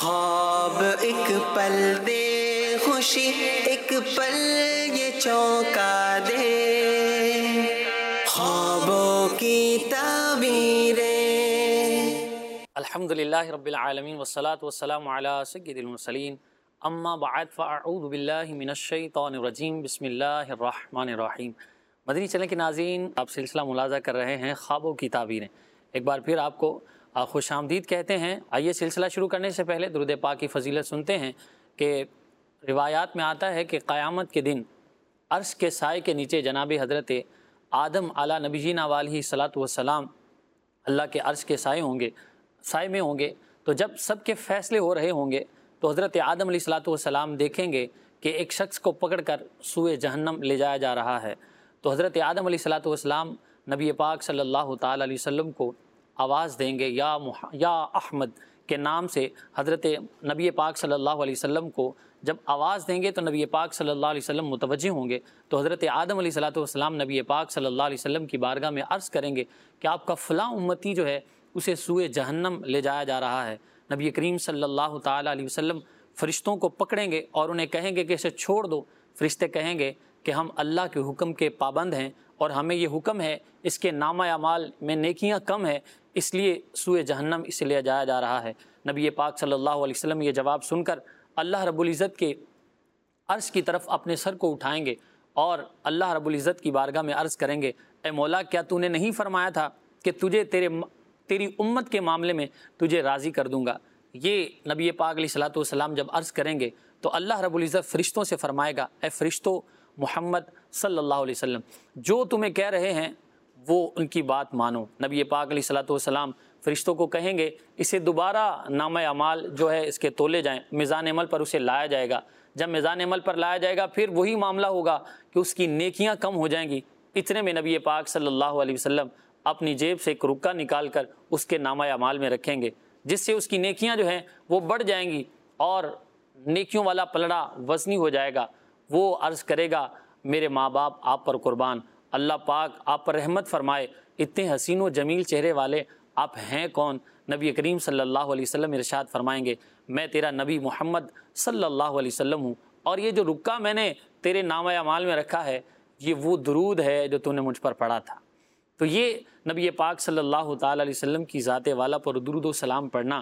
خواب ایک پل دے خوشی ایک پل یہ چونکا دے، خوابوں کی تعبیریں۔ الحمدللہ رب العالمین والصلاة والسلام علی سید المرسلین، اما بعد فاعوذ باللہ من الشیطان الرجیم، بسم اللہ الرحمن الرحیم۔ مدنی چینل کے ناظرین، آپ سلسلہ ملاحظہ کر رہے ہیں خوابوں کی تعبیریں۔ ایک بار پھر آپ کو خوش آمدید کہتے ہیں۔ آئیے سلسلہ شروع کرنے سے پہلے درود پاک کی فضیلت سنتے ہیں کہ روایات میں آتا ہے کہ قیامت کے دن عرش کے سائے کے نیچے جناب حضرت آدم علی نبینا علیہ الصلاۃ والسلام اللہ کے عرش کے سائے میں ہوں گے۔ تو جب سب کے فیصلے ہو رہے ہوں گے تو حضرت آدم علیہ الصلاۃ والسلام دیکھیں گے کہ ایک شخص کو پکڑ کر سوئے جہنم لے جایا جا رہا ہے۔ تو حضرت آدم علیہ الصلاۃ والسلام نبی پاک صلی اللہ تعالی علیہ وسلم کو آواز دیں گے، یا احمد کے نام سے۔ حضرت نبی پاک صلی اللہ علیہ وسلم کو جب آواز دیں گے تو نبی پاک صلی اللہ علیہ وسلم متوجہ ہوں گے۔ تو حضرت آدم علیہ الصلاۃ والسلام نبی پاک صلی اللہ علیہ وسلم کی بارگاہ میں عرض کریں گے کہ آپ کا فلاں امتی جو ہے اسے سوئے جہنم لے جایا جا رہا ہے۔ نبی کریم صلی اللہ تعالی علیہ وسلم فرشتوں کو پکڑیں گے اور انہیں کہیں گے کہ اسے چھوڑ دو۔ فرشتے کہیں گے کہ ہم اللہ کے حکم کے پابند ہیں اور ہمیں یہ حکم ہے، اس کے نامہ اعمال میں نیکیاں کم ہے، اس لیے سوئے جہنم اسے لے جایا جا رہا ہے۔ نبی پاک صلی اللہ علیہ وسلم یہ جواب سن کر اللہ رب العزت کے عرش کی طرف اپنے سر کو اٹھائیں گے اور اللہ رب العزت کی بارگاہ میں عرض کریں گے، اے مولا، کیا تو نے نہیں فرمایا تھا کہ تجھے تیری امت کے معاملے میں تجھے راضی کر دوں گا؟ یہ نبی پاک علیہ الصلاۃ والسلام جب عرض کریں گے تو اللہ رب العزت فرشتوں سے فرمائے گا، اے فرشتوں، محمد صلی اللہ علیہ وسلم جو تمہیں کہہ رہے ہیں وہ ان کی بات مانو۔ نبی پاک علیہ الصلاۃ والسلام فرشتوں کو کہیں گے، اسے دوبارہ نامہ اعمال جو ہے اس کے تولے جائیں، میزان عمل پر اسے لایا جائے گا۔ جب میزان عمل پر لایا جائے گا پھر وہی معاملہ ہوگا کہ اس کی نیکیاں کم ہو جائیں گی۔ اتنے میں نبی پاک صلی اللہ علیہ وسلم اپنی جیب سے ایک رکا نکال کر اس کے نامہ اعمال میں رکھیں گے، جس سے اس کی نیکیاں جو ہیں وہ بڑھ جائیں گی اور نیکیوں والا پلڑا وزنی ہو جائے گا۔ وہ عرض کرے گا، میرے ماں باپ آپ پر قربان، اللہ پاک آپ پر رحمت فرمائے، اتنے حسین و جمیل چہرے والے آپ ہیں کون؟ نبی کریم صلی اللہ علیہ وسلم ارشاد فرمائیں گے، میں تیرا نبی محمد صلی اللہ علیہ وسلم ہوں، اور یہ جو رکا میں نے تیرے نامہ اعمال میں رکھا ہے یہ وہ درود ہے جو تو نے مجھ پر پڑھا تھا۔ تو یہ نبی پاک صلی اللہ تعالی علیہ وسلم کی ذات والا پر درود و سلام پڑھنا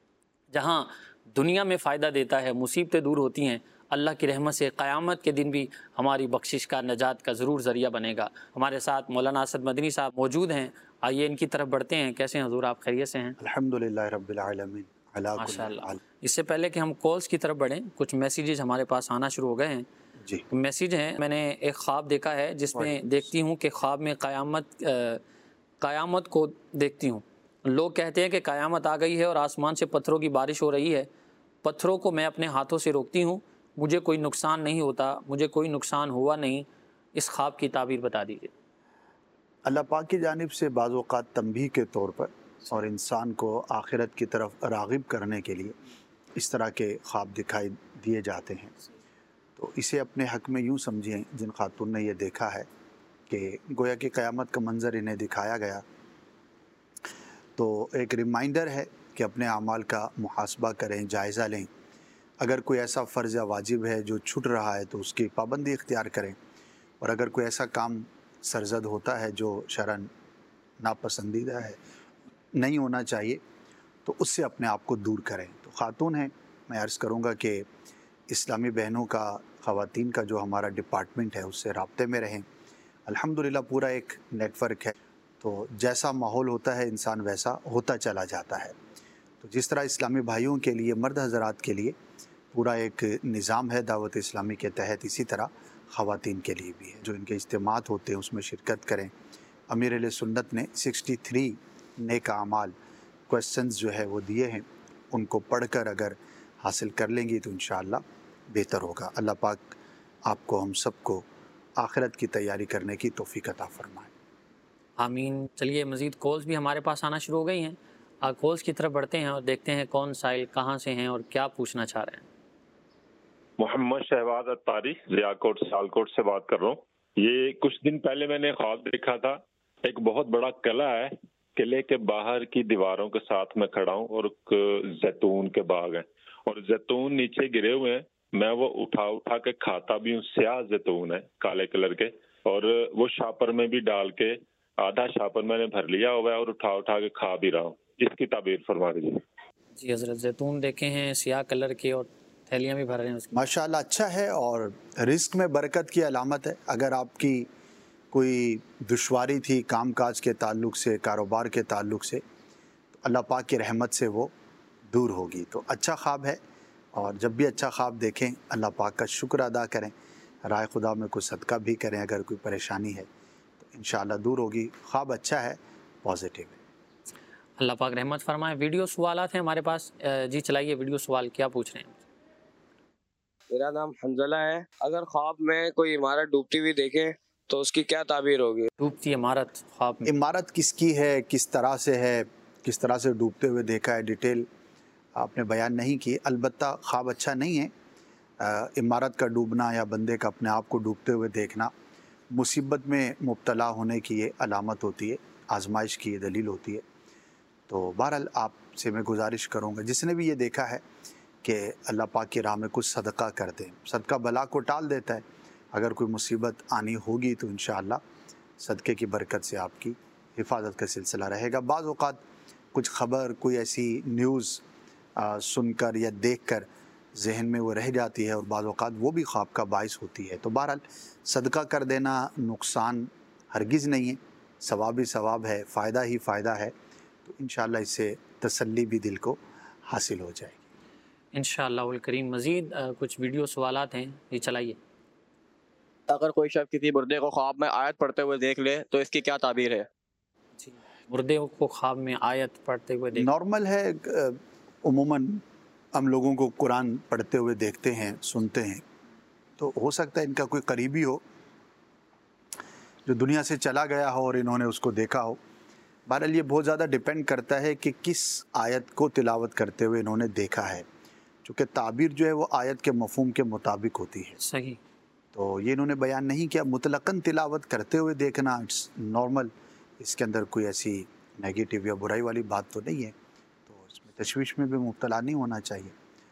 جہاں دنیا میں فائدہ دیتا ہے، مصیبتیں دور ہوتی ہیں، اللہ کی رحمت سے قیامت کے دن بھی ہماری بخشش کا، نجات کا ضرور ذریعہ بنے گا۔ ہمارے ساتھ مولانا اسد مدنی صاحب موجود ہیں، آئیے ان کی طرف بڑھتے ہیں۔ کیسے ہیں حضور، آپ خیریت سے ہیں؟ الحمدللہ رب العالمین، ماشاء اللہ۔ اس سے پہلے کہ ہم کالز کی طرف بڑھیں، کچھ میسیجز ہمارے پاس آنا شروع ہو گئے ہیں۔ جی، میسیج ہیں، میں نے ایک خواب دیکھا ہے جس میں دیکھتی ہوں کہ خواب میں قیامت کو دیکھتی ہوں۔ لوگ کہتے ہیں کہ قیامت آ گئی ہے اور آسمان سے پتھروں کی بارش ہو رہی ہے، پتھروں کو میں اپنے ہاتھوں سے روکتی ہوں، مجھے کوئی نقصان نہیں ہوتا، مجھے کوئی نقصان ہوا نہیں۔ اس خواب کی تعبیر بتا دیجیے۔ اللہ پاک کی جانب سے بعض اوقات تنبیہ کے طور پر اور انسان کو آخرت کی طرف راغب کرنے کے لیے اس طرح کے خواب دکھائی دیے جاتے ہیں۔ تو اسے اپنے حق میں یوں سمجھیں، جن خاتون نے یہ دیکھا ہے کہ گویا کہ قیامت کا منظر انہیں دکھایا گیا، تو ایک ریمائنڈر ہے کہ اپنے اعمال کا محاسبہ کریں، جائزہ لیں۔ اگر کوئی ایسا فرض یا واجب ہے جو چھٹ رہا ہے تو اس کی پابندی اختیار کریں، اور اگر کوئی ایسا کام سرزد ہوتا ہے جو شرعاً ناپسندیدہ ہے، نہیں ہونا چاہیے، تو اس سے اپنے آپ کو دور کریں۔ تو خاتون ہیں، میں عرض کروں گا کہ اسلامی بہنوں کا، خواتین کا جو ہمارا ڈپارٹمنٹ ہے اس سے رابطے میں رہیں۔ الحمدللہ پورا ایک نیٹ ورک ہے، تو جیسا ماحول ہوتا ہے انسان ویسا ہوتا چلا جاتا ہے۔ تو جس طرح اسلامی بھائیوں کے لیے، مرد حضرات کے لیے پورا ایک نظام ہے دعوت اسلامی کے تحت، اسی طرح خواتین کے لیے بھی ہے۔ جو ان کے اجتماعات ہوتے ہیں اس میں شرکت کریں۔ امیر اہل سنت نے 63 نیک اعمال کویسچنز جو ہے وہ دیے ہیں، ان کو پڑھ کر اگر حاصل کر لیں گی تو انشاءاللہ بہتر ہوگا۔ اللہ پاک آپ کو، ہم سب کو آخرت کی تیاری کرنے کی توفیق عطا فرمائے۔ آمین۔ چلیے، مزید کالز بھی ہمارے پاس آنا شروع ہو گئی ہیں، کالز کی طرف بڑھتے ہیں اور دیکھتے ہیں کون سائل کہاں سے ہیں اور کیا پوچھنا چاہ رہے ہیں۔ محمد شہباز اتاری، ریاکوٹ سیالکوٹ سے بات کر رہا ہوں۔ یہ کچھ دن پہلے میں نے خواب دیکھا تھا، ایک بہت بڑا قلعہ ہے قلعے کے باہر کی دیواروں کے ساتھ میں کھڑا ہوں اور زیتون کے باغ ہیں اور زیتون نیچے گرے ہوئے ہیں، میں وہ اٹھا کے کھاتا بھی ہوں، سیاہ زیتون ہے کالے کلر کے، اور وہ شاپر میں بھی ڈال کے آدھا شاپر میں نے بھر لیا ہوا ہے اور اٹھا کے کھا بھی رہا ہوں، اس کی تعبیر فرما دیجیے۔ جی حضرت، زیتون دیکھے ہیں سیاہ کلر کے اور تھیلیاں بھی بھر رہے ہیں اس کی۔ ماشاءاللہ اچھا ہے اور رزق میں برکت کی علامت ہے۔ اگر آپ کی کوئی دشواری تھی کام کاج کے تعلق سے، کاروبار کے تعلق سے، تو اللہ پاک کی رحمت سے وہ دور ہوگی، تو اچھا خواب ہے۔ اور جب بھی اچھا خواب دیکھیں اللہ پاک کا شکر ادا کریں، رائے خدا میں کوئی صدقہ بھی کریں، اگر کوئی پریشانی ہے تو انشاءاللہ دور ہوگی۔ خواب اچھا ہے، پازیٹیو ہے۔ اللہ پاک رحمت فرمائے۔ ویڈیو سوالات ہیں ہمارے پاس، جی چلائیے ویڈیو سوال، کیا پوچھ رہے ہیں؟ میرا نام حنزلہ ہے۔ اگر خواب میں کوئی عمارت ڈوبتی ہوئی دیکھے تو اس کی کیا تعبیر ہوگی؟ ڈوبتی عمارت خواب میں؟ عمارت کس کی ہے، کس طرح سے ہے، کس طرح سے ڈوبتے ہوئے دیکھا ہے، ڈیٹیل آپ نے بیان نہیں کی۔ البتہ خواب اچھا نہیں ہے۔ عمارت کا ڈوبنا یا بندے کا اپنے آپ کو ڈوبتے ہوئے دیکھنا مصیبت میں مبتلا ہونے کی یہ علامت ہوتی ہے، آزمائش کی یہ دلیل ہوتی ہے۔ تو بہرحال آپ سے میں گزارش کروں گا جس نے بھی یہ دیکھا ہے کہ اللہ پاک کی راہ میں کچھ صدقہ کر دیں، صدقہ بلا کو ٹال دیتا ہے۔ اگر کوئی مصیبت آنی ہوگی تو انشاءاللہ صدقے کی برکت سے آپ کی حفاظت کا سلسلہ رہے گا۔ بعض اوقات کچھ خبر، کوئی ایسی نیوز سن کر یا دیکھ کر ذہن میں وہ رہ جاتی ہے اور بعض اوقات وہ بھی خواب کا باعث ہوتی ہے۔ تو بہرحال صدقہ کر دینا نقصان ہرگز نہیں ہے، ثواب ہی ثواب ہے، فائدہ ہی فائدہ ہے۔ تو انشاءاللہ اس سے تسلی بھی دل کو حاصل ہو جائے گی انشاءاللہ الکریم۔ مزید کچھ ویڈیو سوالات ہیں، یہ چلائیے۔ اگر کوئی شخص کسی مردے کو خواب میں آیت پڑھتے ہوئے دیکھ لے تو اس کی کیا تعبیر ہے؟ جی، مردے کو خواب میں آیت پڑھتے ہوئے دیکھ، نارمل ہے۔ عموماً ہم لوگوں کو قرآن پڑھتے ہوئے دیکھتے ہیں، سنتے ہیں، تو ہو سکتا ہے ان کا کوئی قریبی ہو جو دنیا سے چلا گیا ہو اور انہوں نے اس کو دیکھا ہو۔ بہرحال یہ بہت زیادہ ڈیپینڈ کرتا ہے کہ کس آیت کو تلاوت کرتے ہوئے انہوں نے دیکھا ہے، چونکہ تعبیر جو ہے وہ آیت کے مفہوم کے مطابق ہوتی ہے۔ صحیح۔ تو یہ انہوں نے بیان نہیں کیا، مطلقاً تلاوت کرتے ہوئے دیکھنا اٹس نارمل، اس کے اندر کوئی ایسی نیگیٹو یا برائی والی بات تو نہیں ہے، تو اس میں تشویش میں بھی مبتلا نہیں ہونا چاہیے۔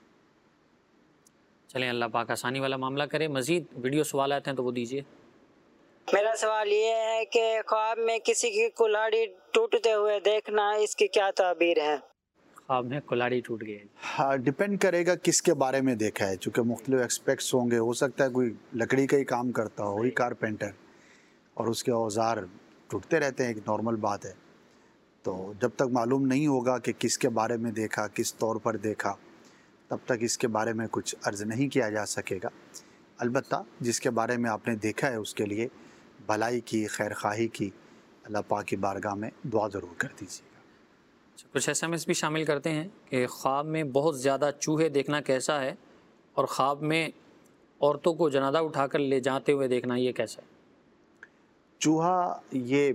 چلیں اللہ پاک آسانی والا معاملہ کرے۔ مزید ویڈیو سوالات ہیں تو وہ دیجیے۔ میرا سوال یہ ہے کہ خواب میں کسی کی کلاڑی ٹوٹتے ہوئے دیکھنا، اس کی کیا تعبیر ہے؟ خواب میں کلاڑی ٹوٹ گئی۔ ہاں، ڈیپینڈ کرے گا کس کے بارے میں دیکھا ہے، چونکہ مختلف ایکسپیکٹس ہوں گے۔ ہو سکتا ہے کوئی لکڑی کا ہی کام کرتا ہو، وہی کارپینٹر، اور اس کے اوزار ٹوٹتے رہتے ہیں، ایک نارمل بات ہے۔ تو جب تک معلوم نہیں ہوگا کہ کس کے بارے میں دیکھا، کس طور پر دیکھا، تب تک اس کے بارے میں کچھ عرض نہیں کیا جا سکے گا۔ البتہ جس کے بارے میں آپ نے دیکھا ہے اس کے لیے بھلائی کی، خیر خواہی کی، اللہ پاک کی بارگاہ میں دعا ضرور کر دیجیے گا۔ کچھ ایس ایم ایس بھی شامل کرتے ہیں کہ خواب میں بہت زیادہ چوہے دیکھنا کیسا ہے، اور خواب میں عورتوں کو جنازہ اٹھا کر لے جاتے ہوئے دیکھنا یہ کیسا ہے؟ چوہا یہ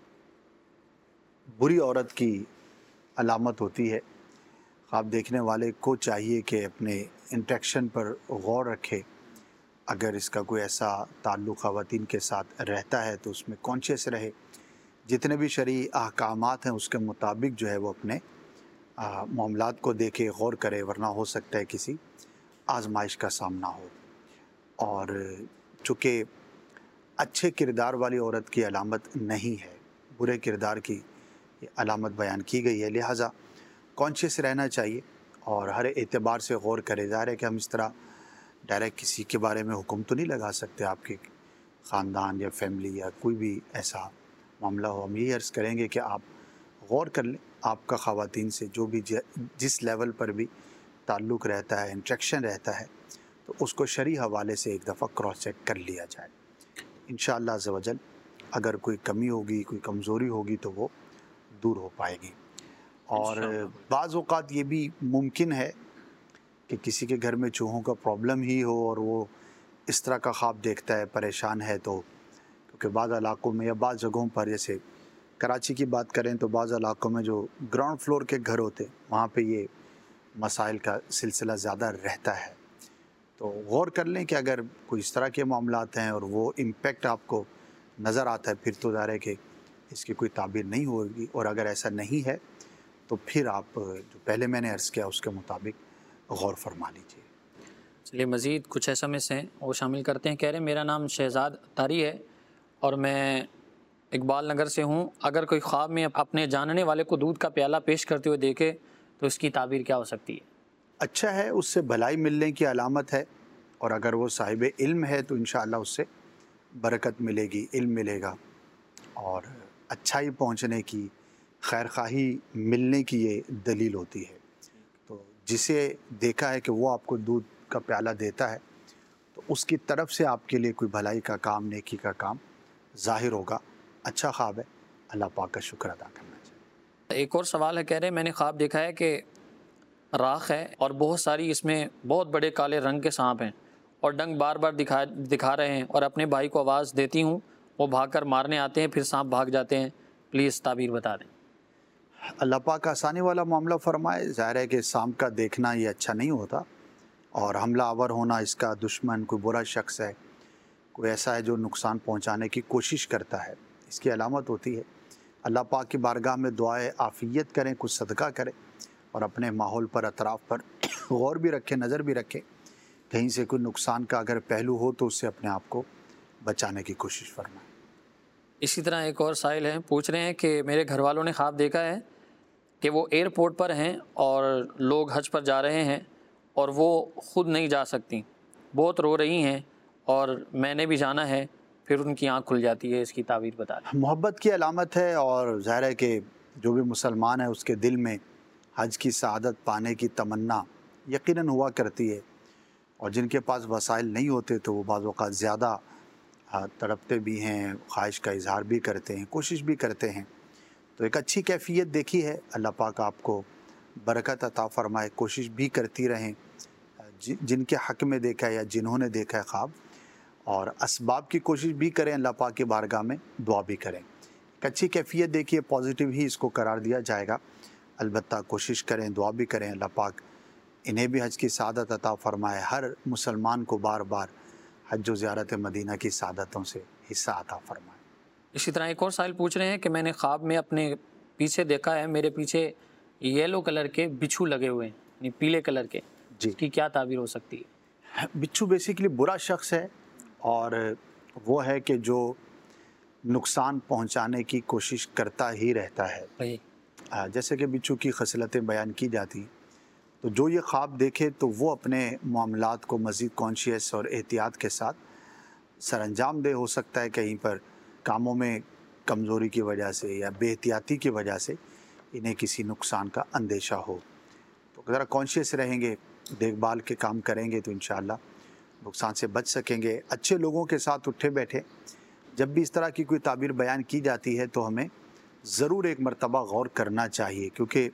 بری عورت کی علامت ہوتی ہے۔ خواب دیکھنے والے کو چاہیے کہ اپنے انٹریکشن پر غور رکھے۔ اگر اس کا کوئی ایسا تعلق خواتین کے ساتھ رہتا ہے تو اس میں کانشیس رہے، جتنے بھی شرعی احکامات ہیں اس کے مطابق جو ہے وہ اپنے معاملات کو دیکھے، غور کرے، ورنہ ہو سکتا ہے کسی آزمائش کا سامنا ہو۔ اور چونکہ اچھے کردار والی عورت کی علامت نہیں ہے، برے کردار کی علامت بیان کی گئی ہے، لہٰذا کانشیس رہنا چاہیے اور ہر اعتبار سے غور کرے۔ ظاہر ہے کہ ہم اس طرح ڈائریکٹ کسی کے بارے میں حکم تو نہیں لگا سکتے، آپ کے خاندان یا فیملی یا کوئی بھی ایسا معاملہ ہو۔ ہم یہی عرض کریں گے کہ آپ غور کر لیں، آپ کا خواتین سے جو بھی جس لیول پر بھی تعلق رہتا ہے، انٹریکشن رہتا ہے، تو اس کو شرعی حوالے سے ایک دفعہ کراس چیک کر لیا جائے۔ انشاءاللہ عز و جل اگر کوئی کمی ہوگی، کوئی کمزوری ہوگی تو وہ دور ہو پائے گی۔ اور بعض اوقات یہ بھی ممکن ہے کہ کسی کے گھر میں چوہوں کا پرابلم ہی ہو اور وہ اس طرح کا خواب دیکھتا ہے، پریشان ہے، تو کیونکہ بعض علاقوں میں یا بعض جگہوں پر، جیسے کراچی کی بات کریں تو بعض علاقوں میں جو گراؤنڈ فلور کے گھر ہوتے وہاں پہ یہ مسائل کا سلسلہ زیادہ رہتا ہے۔ تو غور کر لیں کہ اگر کوئی اس طرح کے معاملات ہیں اور وہ امپیکٹ آپ کو نظر آتا ہے، پھر تو ظاہر ہے کہ اس کی کوئی تعبیر نہیں ہوگی، اور اگر ایسا نہیں ہے تو پھر آپ جو پہلے میں نے عرض کیا اس کے مطابق غور فرما لیجیے۔ چلیے مزید کچھ ایس ایم ایس ہیں وہ شامل کرتے ہیں۔ کہہ رہے ہیں میرا نام شہزاد طاری ہے اور میں اقبال نگر سے ہوں، اگر کوئی خواب میں اپنے جاننے والے کو دودھ کا پیالہ پیش کرتے ہوئے دیکھے تو اس کی تعبیر کیا ہو سکتی ہے؟ اچھا ہے، اس سے بھلائی ملنے کی علامت ہے، اور اگر وہ صاحب علم ہے تو انشاءاللہ اس سے برکت ملے گی، علم ملے گا، اور اچھائی پہنچنے کی، خیر خواہی ملنے کی یہ دلیل ہوتی ہے۔ تو جسے دیکھا ہے کہ وہ آپ کو دودھ کا پیالہ دیتا ہے تو اس کی طرف سے آپ کے لیے کوئی بھلائی کا کام، نیکی کا کام ظاہر ہوگا۔ اچھا خواب ہے، اللہ پاک کا شکر ادا کرنا چاہیے۔ ایک اور سوال ہے، کہہ رہے ہیں میں نے خواب دیکھا ہے کہ راکھ ہے اور بہت ساری اس میں بہت بڑے کالے رنگ کے سانپ ہیں اور ڈنگ بار بار دکھا رہے ہیں، اور اپنے بھائی کو آواز دیتی ہوں، وہ بھاگ کر مارنے آتے ہیں، پھر سانپ بھاگ جاتے ہیں، پلیز تعبیر بتا دیں۔ اللہ پاک آسانی والا معاملہ فرمائے۔ ظاہر ہے کہ سانپ کا دیکھنا یہ اچھا نہیں ہوتا، اور حملہ آور ہونا اس کا دشمن کوئی برا شخص ہے، کوئی ایسا ہے جو نقصان پہنچانے کی کوشش کرتا ہے، اس کی علامت ہوتی ہے۔ اللہ پاک کی بارگاہ میں دعائے عافیت کریں، کچھ صدقہ کریں، اور اپنے ماحول پر، اطراف پر غور بھی رکھیں، نظر بھی رکھیں، کہیں سے کوئی نقصان کا اگر پہلو ہو تو اس سے اپنے آپ کو بچانے کی کوشش فرمائیں۔ اسی طرح ایک اور سائل ہیں، پوچھ رہے ہیں کہ میرے گھر والوں نے خواب دیکھا ہے کہ وہ ایئرپورٹ پر ہیں اور لوگ حج پر جا رہے ہیں اور وہ خود نہیں جا سکتی، بہت رو رہی ہیں اور میں نے بھی جانا ہے، پھر ان کی آنکھ کھل جاتی ہے، اس کی تعبیر بتا دیں۔ محبت کی علامت ہے، اور ظاہر ہے کہ جو بھی مسلمان ہے اس کے دل میں حج کی سعادت پانے کی تمنا یقیناً ہوا کرتی ہے، اور جن کے پاس وسائل نہیں ہوتے تو وہ بعض اوقات زیادہ تڑپتے بھی ہیں، خواہش کا اظہار بھی کرتے ہیں، کوشش بھی کرتے ہیں۔ تو ایک اچھی کیفیت دیکھی ہے، اللہ پاک آپ کو برکت عطا فرمائے، کوشش بھی کرتی رہیں، جن کے حق میں دیکھا ہے یا جنہوں نے دیکھا ہے خواب، اور اسباب کی کوشش بھی کریں، اللہ پاک کی بارگاہ میں دعا بھی کریں۔ ایک اچھی کیفیت دیکھیے، پازیٹیو ہی اس کو قرار دیا جائے گا، البتہ کوشش کریں، دعا بھی کریں، اللہ پاک انہیں بھی حج کی سعادت عطا فرمائے، ہر مسلمان کو بار بار حج و زیارت مدینہ کی سعادتوں سے حصہ عطا فرمائے۔ اسی طرح ایک اور سائل پوچھ رہے ہیں کہ میں نے خواب میں اپنے پیچھے دیکھا ہے، میرے پیچھے یلو کلر کے بچھو لگے ہوئے ہیں، یعنی پیلے کلر کے، اس کی کیا تعبیر ہو سکتی ہے؟ بچھو بیسیکلی برا شخص ہے، اور وہ ہے کہ جو نقصان پہنچانے کی کوشش کرتا ہی رہتا ہے، جیسے کہ بچھو کی خصلتیں بیان کی جاتی، تو جو یہ خواب دیکھے تو وہ اپنے معاملات کو مزید کانشیس اور احتیاط کے ساتھ سر انجام دے۔ ہو سکتا ہے کہیں پر کاموں میں کمزوری کی وجہ سے یا بے احتیاطی کی وجہ سے انہیں کسی نقصان کا اندیشہ ہو، تو ذرا کانشیس رہیں گے، دیکھ بھال کے کام کریں گے تو انشاءاللہ نقصان سے بچ سکیں گے۔ اچھے لوگوں کے ساتھ اٹھے بیٹھے، جب بھی اس طرح کی کوئی تعبیر بیان کی جاتی ہے تو ہمیں ضرور ایک مرتبہ غور کرنا چاہیے، کیونکہ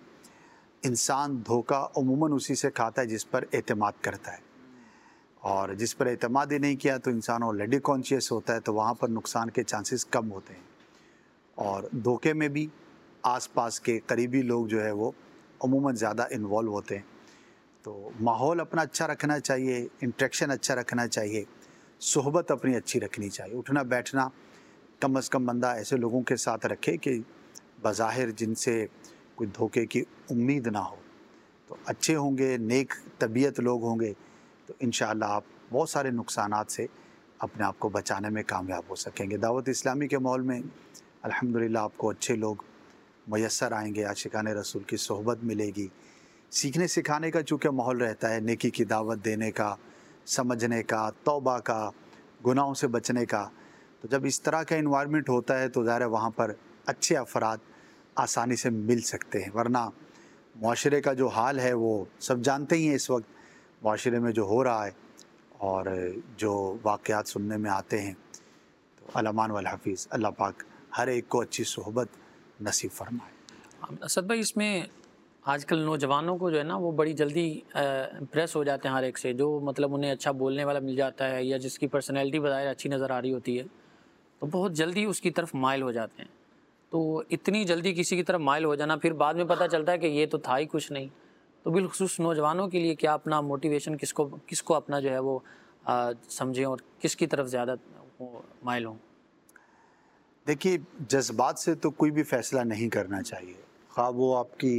انسان دھوکہ عموماً اسی سے کھاتا ہے جس پر اعتماد کرتا ہے، اور جس پر اعتماد ہی نہیں کیا تو انسان آلریڈی کانشیس ہوتا ہے، تو وہاں پر نقصان کے چانسز کم ہوتے ہیں۔ اور دھوکے میں بھی آس پاس کے قریبی لوگ جو ہے وہ عموماً زیادہ انوالو ہوتے ہیں، تو ماحول اپنا اچھا رکھنا چاہیے، انٹریکشن اچھا رکھنا چاہیے، صحبت اپنی اچھی رکھنی چاہیے، اٹھنا بیٹھنا کم از کم بندہ ایسے لوگوں کے ساتھ رکھے کہ بظاہر جن سے کوئی دھوکے کی امید نہ ہو، تو اچھے ہوں گے، نیک طبیعت لوگ ہوں گے تو انشاءاللہ آپ بہت سارے نقصانات سے اپنے آپ کو بچانے میں کامیاب ہو سکیں گے۔ دعوت اسلامی کے ماحول میں الحمدللہ آپ کو اچھے لوگ میسر آئیں گے، عاشقان رسول کی صحبت ملے گی، سیکھنے سکھانے کا چونکہ ماحول رہتا ہے، نیکی کی دعوت دینے کا، سمجھنے کا، توبہ کا، گناہوں سے بچنے کا، تو جب اس طرح کا انوائرمنٹ ہوتا ہے تو ظاہر ہے وہاں پر اچھے افراد آسانی سے مل سکتے ہیں، ورنہ معاشرے کا جو حال ہے وہ سب جانتے ہی ہیں، اس وقت معاشرے میں جو ہو رہا ہے اور جو واقعات سننے میں آتے ہیں، تو الامان والحفیظ، اللہ پاک ہر ایک کو اچھی صحبت نصیب فرمائے۔ اسد بھائی، اس میں آج کل نوجوانوں کو جو ہے نا وہ بڑی جلدی امپریس ہو جاتے ہیں ہر ایک سے، جو مطلب انہیں اچھا بولنے والا مل جاتا ہے یا جس کی پرسنالٹی بظاہر اچھی نظر آ رہی ہوتی ہے تو بہت جلدی اس کی طرف مائل ہو جاتے ہیں۔ تو اتنی جلدی کسی کی طرف مائل ہو جانا، پھر بعد میں پتہ چلتا ہے کہ یہ تو تھا ہی کچھ نہیں، تو بالخصوص نوجوانوں کے لیے کیا اپنا موٹیویشن کس کو اپنا جو ہے وہ سمجھیں اور کس کی طرف زیادہ مائل ہوں؟ دیکھیے جذبات سے تو کوئی بھی فیصلہ نہیں کرنا چاہیے، خواہ وہ آپ کی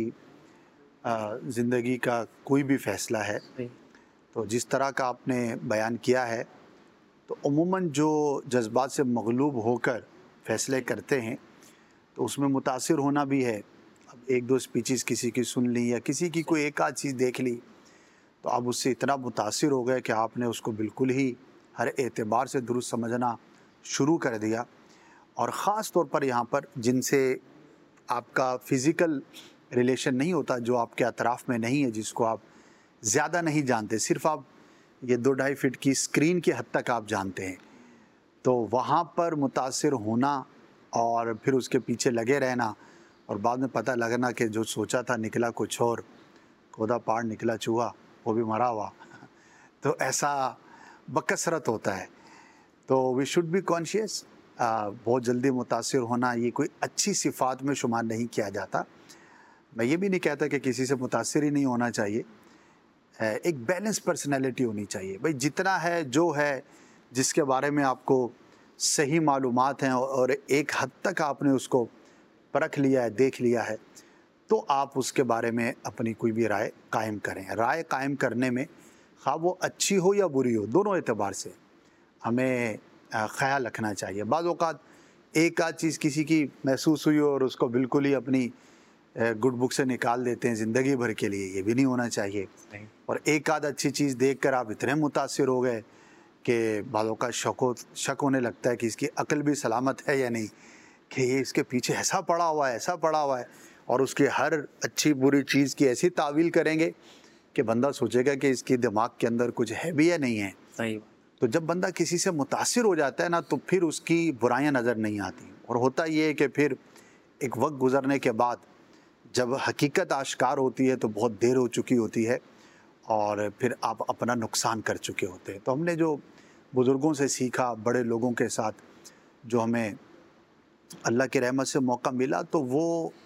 زندگی کا کوئی بھی فیصلہ ہے۔ تو جس طرح کا آپ نے بیان کیا ہے تو عموماً جو جذبات سے مغلوب ہو کر فیصلے کرتے ہیں تو اس میں متاثر ہونا بھی ہے۔ اب ایک دو سپیچز کسی کی سن لی یا کسی کی کوئی ایک آدھ چیز دیکھ لی تو آپ اس سے اتنا متاثر ہو گئے کہ آپ نے اس کو بالکل ہی ہر اعتبار سے درست سمجھنا شروع کر دیا۔ اور خاص طور پر یہاں پر جن سے آپ کا فزیکل ریلیشن نہیں ہوتا، جو آپ کے اطراف میں نہیں ہے، جس کو آپ زیادہ نہیں جانتے، صرف آپ یہ 2-2.5 فٹ کی اسکرین کی حد تک آپ جانتے ہیں، تو وہاں پر متاثر ہونا اور پھر اس کے پیچھے لگے رہنا اور بعد میں پتہ لگنا کہ جو سوچا تھا نکلا کچھ اور، کھودا پہاڑ نکلا چوہا، وہ بھی مرا ہوا، تو ایسا بکثرت ہوتا ہے۔ تو وی شوڈ بی کانشیس۔ بہت جلدی متاثر ہونا یہ کوئی اچھی صفات میں شمار نہیں کیا جاتا۔ میں یہ بھی نہیں کہتا کہ کسی سے متاثر ہی نہیں ہونا چاہیے، ایک بیلنس پرسنالٹی ہونی چاہیے۔ بھئی جتنا ہے جو ہے، جس کے بارے میں آپ کو صحیح معلومات ہیں اور ایک حد تک آپ نے اس کو پرکھ لیا ہے، دیکھ لیا ہے، تو آپ اس کے بارے میں اپنی کوئی بھی رائے قائم کریں۔ رائے قائم کرنے میں خواہ وہ اچھی ہو یا بری ہو، دونوں اعتبار سے ہمیں خیال رکھنا چاہیے۔ بعض اوقات ایک آدھ چیز کسی کی محسوس ہوئی اور اس کو بالکل ہی اپنی گڈ بک سے نکال دیتے ہیں زندگی بھر کے لیے، یہ بھی نہیں ہونا چاہیے۔ اور ایک آدھ اچھی چیز دیکھ کر آپ اتنے متاثر ہو گئے کہ بعض اوقات شک ہونے لگتا ہے کہ اس کی عقل بھی سلامت ہے یا نہیں، کہ یہ اس کے پیچھے ایسا پڑا ہوا ہے، ایسا پڑا ہوا ہے، اور اس کی ہر اچھی بری چیز کی ایسی تعویل کریں گے کہ بندہ سوچے گا کہ اس کی دماغ کے اندر کچھ ہے بھی یا نہیں ہے۔ صحیح۔ تو جب بندہ کسی سے متاثر ہو جاتا ہے نا تو پھر اس کی برائیاں نظر نہیں آتی، اور ہوتا یہ ہے کہ پھر ایک وقت گزرنے کے بعد جب حقیقت آشکار ہوتی ہے تو بہت دیر ہو چکی ہوتی ہے اور پھر آپ اپنا نقصان کر چکے ہوتے ہیں۔ تو ہم نے جو بزرگوں سے سیکھا، بڑے لوگوں کے ساتھ جو ہمیں اللہ کی رحمت سے موقع ملا، تو وہ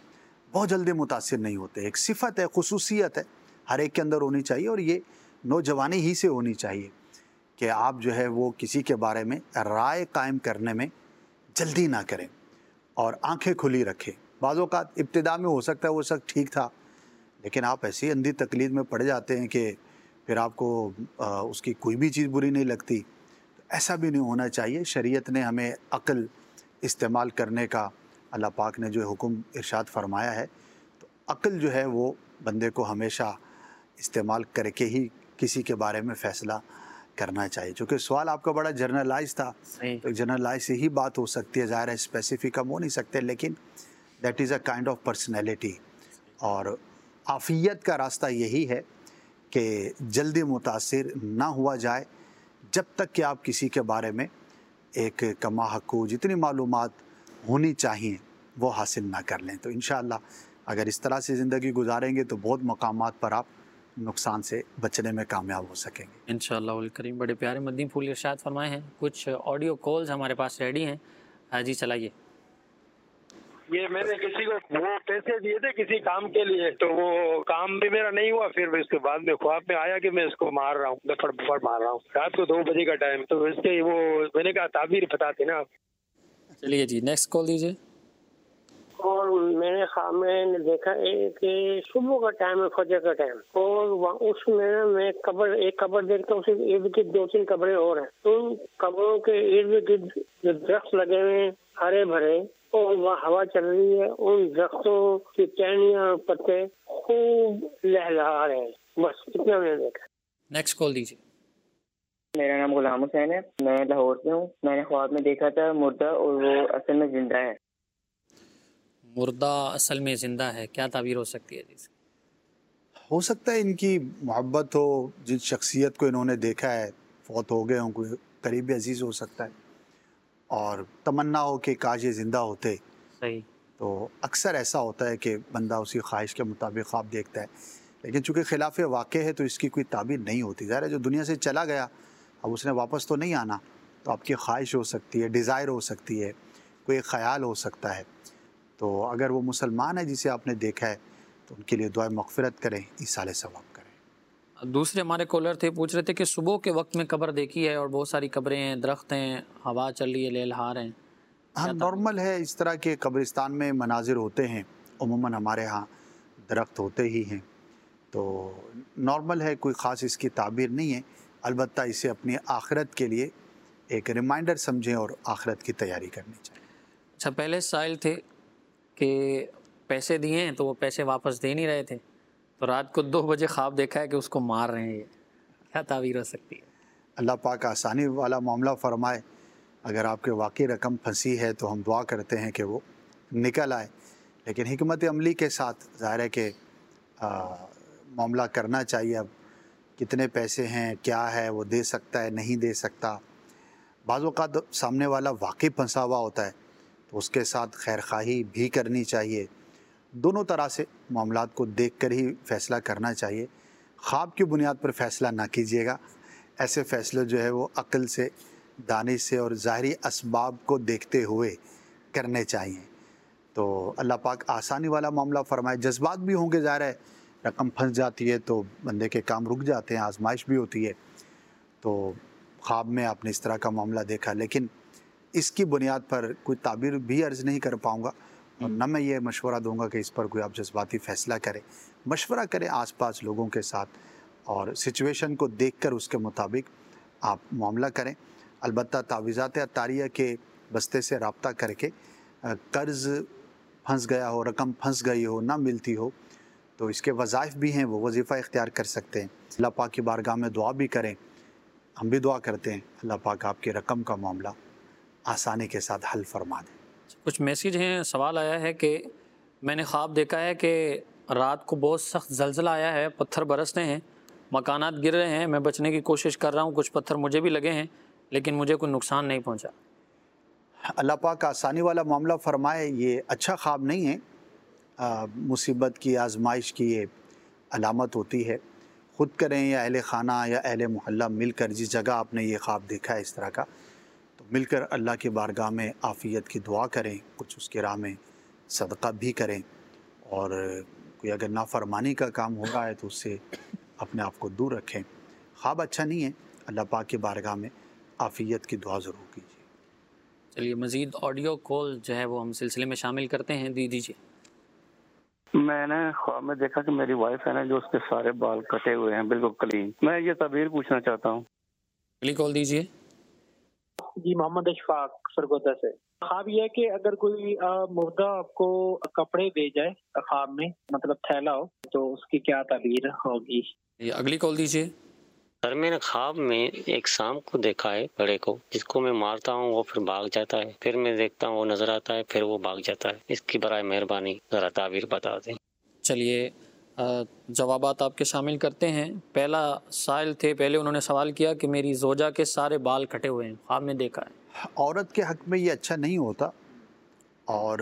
بہت جلدی متاثر نہیں ہوتے۔ ایک صفت ہے، خصوصیت ہے، ہر ایک کے اندر ہونی چاہیے، اور یہ نوجوانی ہی سے ہونی چاہیے کہ آپ جو ہے وہ کسی کے بارے میں رائے قائم کرنے میں جلدی نہ کریں اور آنکھیں کھلی رکھیں۔ بعض اوقات ابتدا میں ہو سکتا ہے وہ سب ٹھیک تھا، لیکن آپ ایسی اندھی تقلید میں پڑ جاتے ہیں کہ پھر آپ کو اس کی کوئی بھی چیز بری نہیں لگتی۔ ایسا بھی نہیں ہونا چاہیے۔ شریعت نے ہمیں عقل استعمال کرنے کا اللہ پاک نے جو حکم ارشاد فرمایا ہے، تو عقل جو ہے وہ بندے کو ہمیشہ استعمال کر کے ہی کسی کے بارے میں فیصلہ کرنا چاہیے۔ چونکہ سوال آپ کا بڑا جنرلائز تھا، تو جنرلائز سے ہی بات ہو سکتی ہے، ظاہر ہے اسپیسیفک ہم ہو نہیں سکتے، لیکن that is a kind of personality. اور عافیت کا راستہ یہی ہے کہ جلدی متاثر نہ ہوا جائے جب تک کہ آپ کسی کے بارے میں ایک کما حق جتنی معلومات ہونی چاہیے وہ حاصل نہ کر لیں۔ تو انشاءاللہ اگر اس طرح سے زندگی گزاریں گے تو بہت مقامات پر آپ نقصان سے بچنے میں کامیاب ہو سکیں گے انشاءاللہ الکریم۔ بڑے پیارے مدنی پھول ارشاد فرمائے ہیں۔ کچھ آڈیو کالز ہمارے پاس ریڈی ہیں، جی چلائیے۔ یہ میں نے کسی کو وہ پیسے دیے تھے کسی کام کے لیے، تو وہ کام بھی میرا نہیں ہوا، پھر اس کے بعد میں خواب میں آیا کہ میں اس کو مار رہا ہوں، دفڑ بفڑ مار رہا ہوں، رات کو 2 بجے کا ٹائم، تو اس کے وہ میں نے کہا تعبیر بتاتے نا آپ۔ چلیے جی نیکسٹ کال دیجیے۔ اور میں نے خواب میں دیکھا کہ صبح کا ٹائم ہے، فجر کا ٹائم، اور اس میں ایک قبر دیکھتا ہوں، اس کے ارد گرد 2-3 قبریں اور ہیں، ان قبروں کے ارد گرد جو درخت لگے ہوئے ہیں ہرے بھرے، اور وہاں ہوا چل رہی ہے، ان درختوں کی ٹہنیاں پتے خوب لہلا رہے ہیں، بس اتنا میں نے دیکھا۔ نیکسٹ کال دیجیے۔ میرا نام غلام حسین ہے، میں لاہور سے ہوں۔ میں نے خواب میں دیکھا تھا مردہ اور وہ اصل میں زندہ ہے۔ مردہ اصل میں زندہ ہے، کیا تعبیر ہو سکتی ہے جی؟ ہو سکتا ہے ان کی محبت ہو، جس شخصیت کو انہوں نے دیکھا ہے فوت ہو گئے ہوں، کوئی قریبی عزیز ہو سکتا ہے، اور تمنا ہو کہ کاش یہ زندہ ہوتے۔ صحیح۔ تو اکثر ایسا ہوتا ہے کہ بندہ اسی خواہش کے مطابق خواب دیکھتا ہے، لیکن چونکہ خلاف واقع ہے تو اس کی کوئی تعبیر نہیں ہوتی۔ ظاہر ہے جو دنیا سے چلا گیا اب اس نے واپس تو نہیں آنا، تو آپ کی خواہش ہو سکتی ہے، ڈیزائر ہو سکتی ہے، کوئی خیال ہو سکتا ہے۔ تو اگر وہ مسلمان ہے جسے آپ نے دیکھا ہے تو ان کے لیے دعائے مغفرت کریں، ایصال ثواب کریں۔ دوسرے ہمارے کالر تھے، پوچھ رہے تھے کہ صبح کے وقت میں قبر دیکھی ہے اور بہت ساری قبریں ہیں، درخت ہیں، ہوا چل رہی ہے، لیل ہار ہیں، ہاں نارمل ہے، اس طرح کے قبرستان میں مناظر ہوتے ہیں، عموماً ہمارے ہاں درخت ہوتے ہی ہیں، تو نارمل ہے، کوئی خاص اس کی تعبیر نہیں ہے، البتہ اسے اپنی آخرت کے لیے ایک ریمائنڈر سمجھیں اور آخرت کی تیاری کرنی چاہیے۔ اچھا، پہلے سائل تھے کہ پیسے دیے ہیں تو وہ پیسے واپس دے نہیں رہے تھے، تو رات کو 2 بجے خواب دیکھا ہے کہ اس کو مار رہے ہیں، یہ کیا تعبیر ہو سکتی ہے؟ اللہ پاک آسانی والا معاملہ فرمائے۔ اگر آپ کے واقعی رقم پھنسی ہے تو ہم دعا کرتے ہیں کہ وہ نکل آئے، لیکن حکمت عملی کے ساتھ ظاہر ہے کہ معاملہ کرنا چاہیے۔ اب کتنے پیسے ہیں، کیا ہے، وہ دے سکتا ہے نہیں دے سکتا، بعض اوقات سامنے والا واقعی پھنسا ہوا ہوتا ہے تو اس کے ساتھ خیر خواہی بھی کرنی چاہیے۔ دونوں طرح سے معاملات کو دیکھ کر ہی فیصلہ کرنا چاہیے، خواب کی بنیاد پر فیصلہ نہ کیجیے گا۔ ایسے فیصلے جو ہے وہ عقل سے، دانش سے اور ظاہری اسباب کو دیکھتے ہوئے کرنے چاہیے۔ تو اللہ پاک آسانی والا معاملہ فرمائے۔ جذبات بھی ہوں گے، ظاہر ہے رقم پھنس جاتی ہے تو بندے کے کام رک جاتے ہیں، آزمائش بھی ہوتی ہے، تو خواب میں آپ نے اس طرح کا معاملہ دیکھا، لیکن اس کی بنیاد پر کوئی تعبیر بھی عرض نہیں کر پاؤں گا، اور نہ میں یہ مشورہ دوں گا کہ اس پر کوئی آپ جذباتی فیصلہ کریں۔ مشورہ کریں آس پاس لوگوں کے ساتھ اور سچویشن کو دیکھ کر اس کے مطابق آپ معاملہ کریں۔ البتہ تعویذات عطاریہ کے بستے سے رابطہ کر کے قرض پھنس گیا ہو، رقم پھنس گئی ہو، نہ ملتی ہو، تو اس کے وظائف بھی ہیں، وہ وظیفہ اختیار کر سکتے ہیں۔ اللہ پاک کی بارگاہ میں دعا بھی کریں، ہم بھی دعا کرتے ہیں اللہ پاک آپ کی رقم کا معاملہ آسانی کے ساتھ حل فرما دیں۔ کچھ میسیج ہیں، سوال آیا ہے کہ میں نے خواب دیکھا ہے کہ رات کو بہت سخت زلزلہ آیا ہے، پتھر برس رہے ہیں، مکانات گر رہے ہیں، میں بچنے کی کوشش کر رہا ہوں، کچھ پتھر مجھے بھی لگے ہیں لیکن مجھے کوئی نقصان نہیں پہنچا۔ اللہ پاک آسانی والا معاملہ فرمائے۔ یہ اچھا خواب نہیں ہے، مصیبت کی، آزمائش کی یہ علامت ہوتی ہے۔ خود کریں یا اہل خانہ یا اہل محلہ مل کر، جس جگہ آپ نے یہ خواب دیکھا ہے اس طرح کا، تو مل کر اللہ کی بارگاہ میں عافیت کی دعا کریں، کچھ اس کی راہ میں صدقہ بھی کریں، اور کوئی اگر نافرمانی کا کام ہو رہا ہے تو اس سے اپنے آپ کو دور رکھیں۔ خواب اچھا نہیں ہے، اللہ پاک کی بارگاہ میں عافیت کی دعا ضرور کیجیے۔ چلیے مزید آڈیو کال جو ہے وہ ہم سلسلے میں شامل کرتے ہیں، دیجیے۔ میں نے خواب میں دیکھا کہ میری وائف ہے نا، جو اس کے سارے بال کٹے ہوئے ہیں بالکل کلین۔ میں یہ تعبیر پوچھنا چاہتا ہوں۔ اگلی کال دیجیے۔ جی، محمد اشفاق سرگودا سے۔ خواب یہ ہے کہ اگر کوئی مردہ آپ کو کپڑے دے جائے خواب میں، مطلب تھیلا ہو، تو اس کی کیا تعبیر ہوگی؟ اگلی کال دیجیے۔ سر میں نے خواب میں ایک سانپ کو دیکھا ہے بڑے کو، جس کو میں مارتا ہوں وہ پھر بھاگ جاتا ہے، پھر میں دیکھتا ہوں وہ نظر آتا ہے، پھر وہ بھاگ جاتا ہے۔ اس کی برائے مہربانی ذرا تعبیر بتا دیں۔ چلیے جوابات آپ کے شامل کرتے ہیں۔ پہلا سائل تھے، پہلے انہوں نے سوال کیا کہ میری زوجہ کے سارے بال کٹے ہوئے ہیں، خواب میں دیکھا ہے۔ عورت کے حق میں یہ اچھا نہیں ہوتا، اور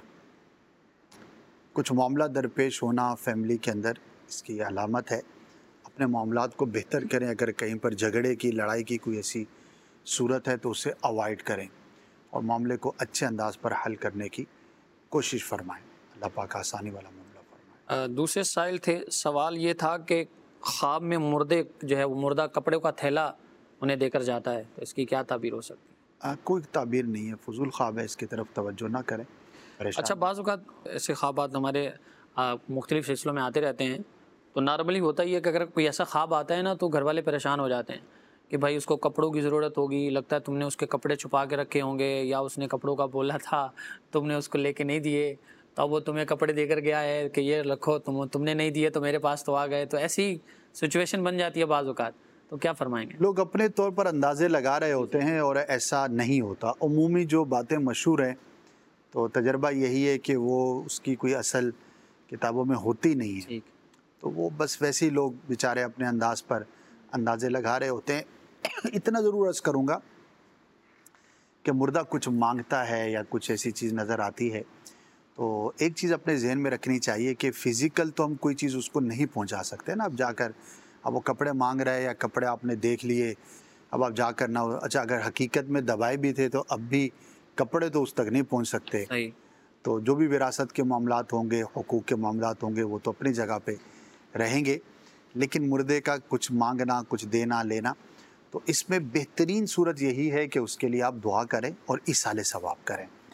کچھ معاملہ درپیش ہونا فیملی کے اندر اس کی علامت ہے۔ اپنے معاملات کو بہتر کریں، اگر کہیں پر جھگڑے کی، لڑائی کی کوئی ایسی صورت ہے تو اسے اوائڈ کریں اور معاملے کو اچھے انداز پر حل کرنے کی کوشش فرمائیں۔ اللہ پاک آسانی والا معاملہ فرمائیں۔ دوسرے سائل تھے، سوال یہ تھا کہ خواب میں مردے جو ہے وہ مردہ کپڑے کا تھیلا انہیں دے کر جاتا ہے، تو اس کی کیا تعبیر ہو سکتی ہے؟ کوئی تعبیر نہیں ہے، فضول خواب ہے، اس کی طرف توجہ نہ کریں۔ اچھا، بعض اوقات ایسے خوابات ہمارے مختلف سلسلوں میں آتے رہتے ہیں، تو نارملی ہوتا ہی ہے کہ اگر کوئی ایسا خواب آتا ہے نا تو گھر والے پریشان ہو جاتے ہیں کہ بھائی اس کو کپڑوں کی ضرورت ہوگی، لگتا ہے تم نے اس کے کپڑے چھپا کے رکھے ہوں گے، یا اس نے کپڑوں کا بولا تھا تم نے اس کو لے کے نہیں دیے، تو وہ تمہیں کپڑے دے کر گیا ہے کہ یہ رکھو، تم نے نہیں دیے تو میرے پاس تو آ گئے، تو ایسی سچویشن بن جاتی ہے بعض اوقات، تو کیا فرمائیں گے؟ لوگ اپنے طور پر اندازے لگا رہے ہوتے ہیں اور ایسا نہیں ہوتا۔ عمومی جو باتیں مشہور ہیں تو تجربہ یہی ہے کہ وہ اس کی کوئی اصل کتابوں میں ہوتی نہیں ہے، تو وہ بس ویسے ہی لوگ بیچارے اپنے انداز پر اندازے لگا رہے ہوتے ہیں۔ اتنا ضرور عرض کروں گا کہ مردہ کچھ مانگتا ہے یا کچھ ایسی چیز نظر آتی ہے تو ایک چیز اپنے ذہن میں رکھنی چاہیے کہ فزیکل تو ہم کوئی چیز اس کو نہیں پہنچا سکتے نا۔ اب جا کر اب وہ کپڑے مانگ رہے ہیں یا کپڑے آپ نے دیکھ لیے، اب آپ جا کر نہ، اچھا اگر حقیقت میں دبائے بھی تھے تو اب بھی کپڑے تو اس تک نہیں پہنچ سکتے۔ تو جو بھی وراثت کے معاملات ہوں گے، حقوق کے معاملات ہوں گے، وہ تو اپنی جگہ پہ رہیں گے، لیکن مردے کا کچھ مانگنا، کچھ دینا لینا، تو اس میں بہترین صورت یہی ہے کہ اس کے لیے آپ دعا کریں اور ایصال ثواب کریں۔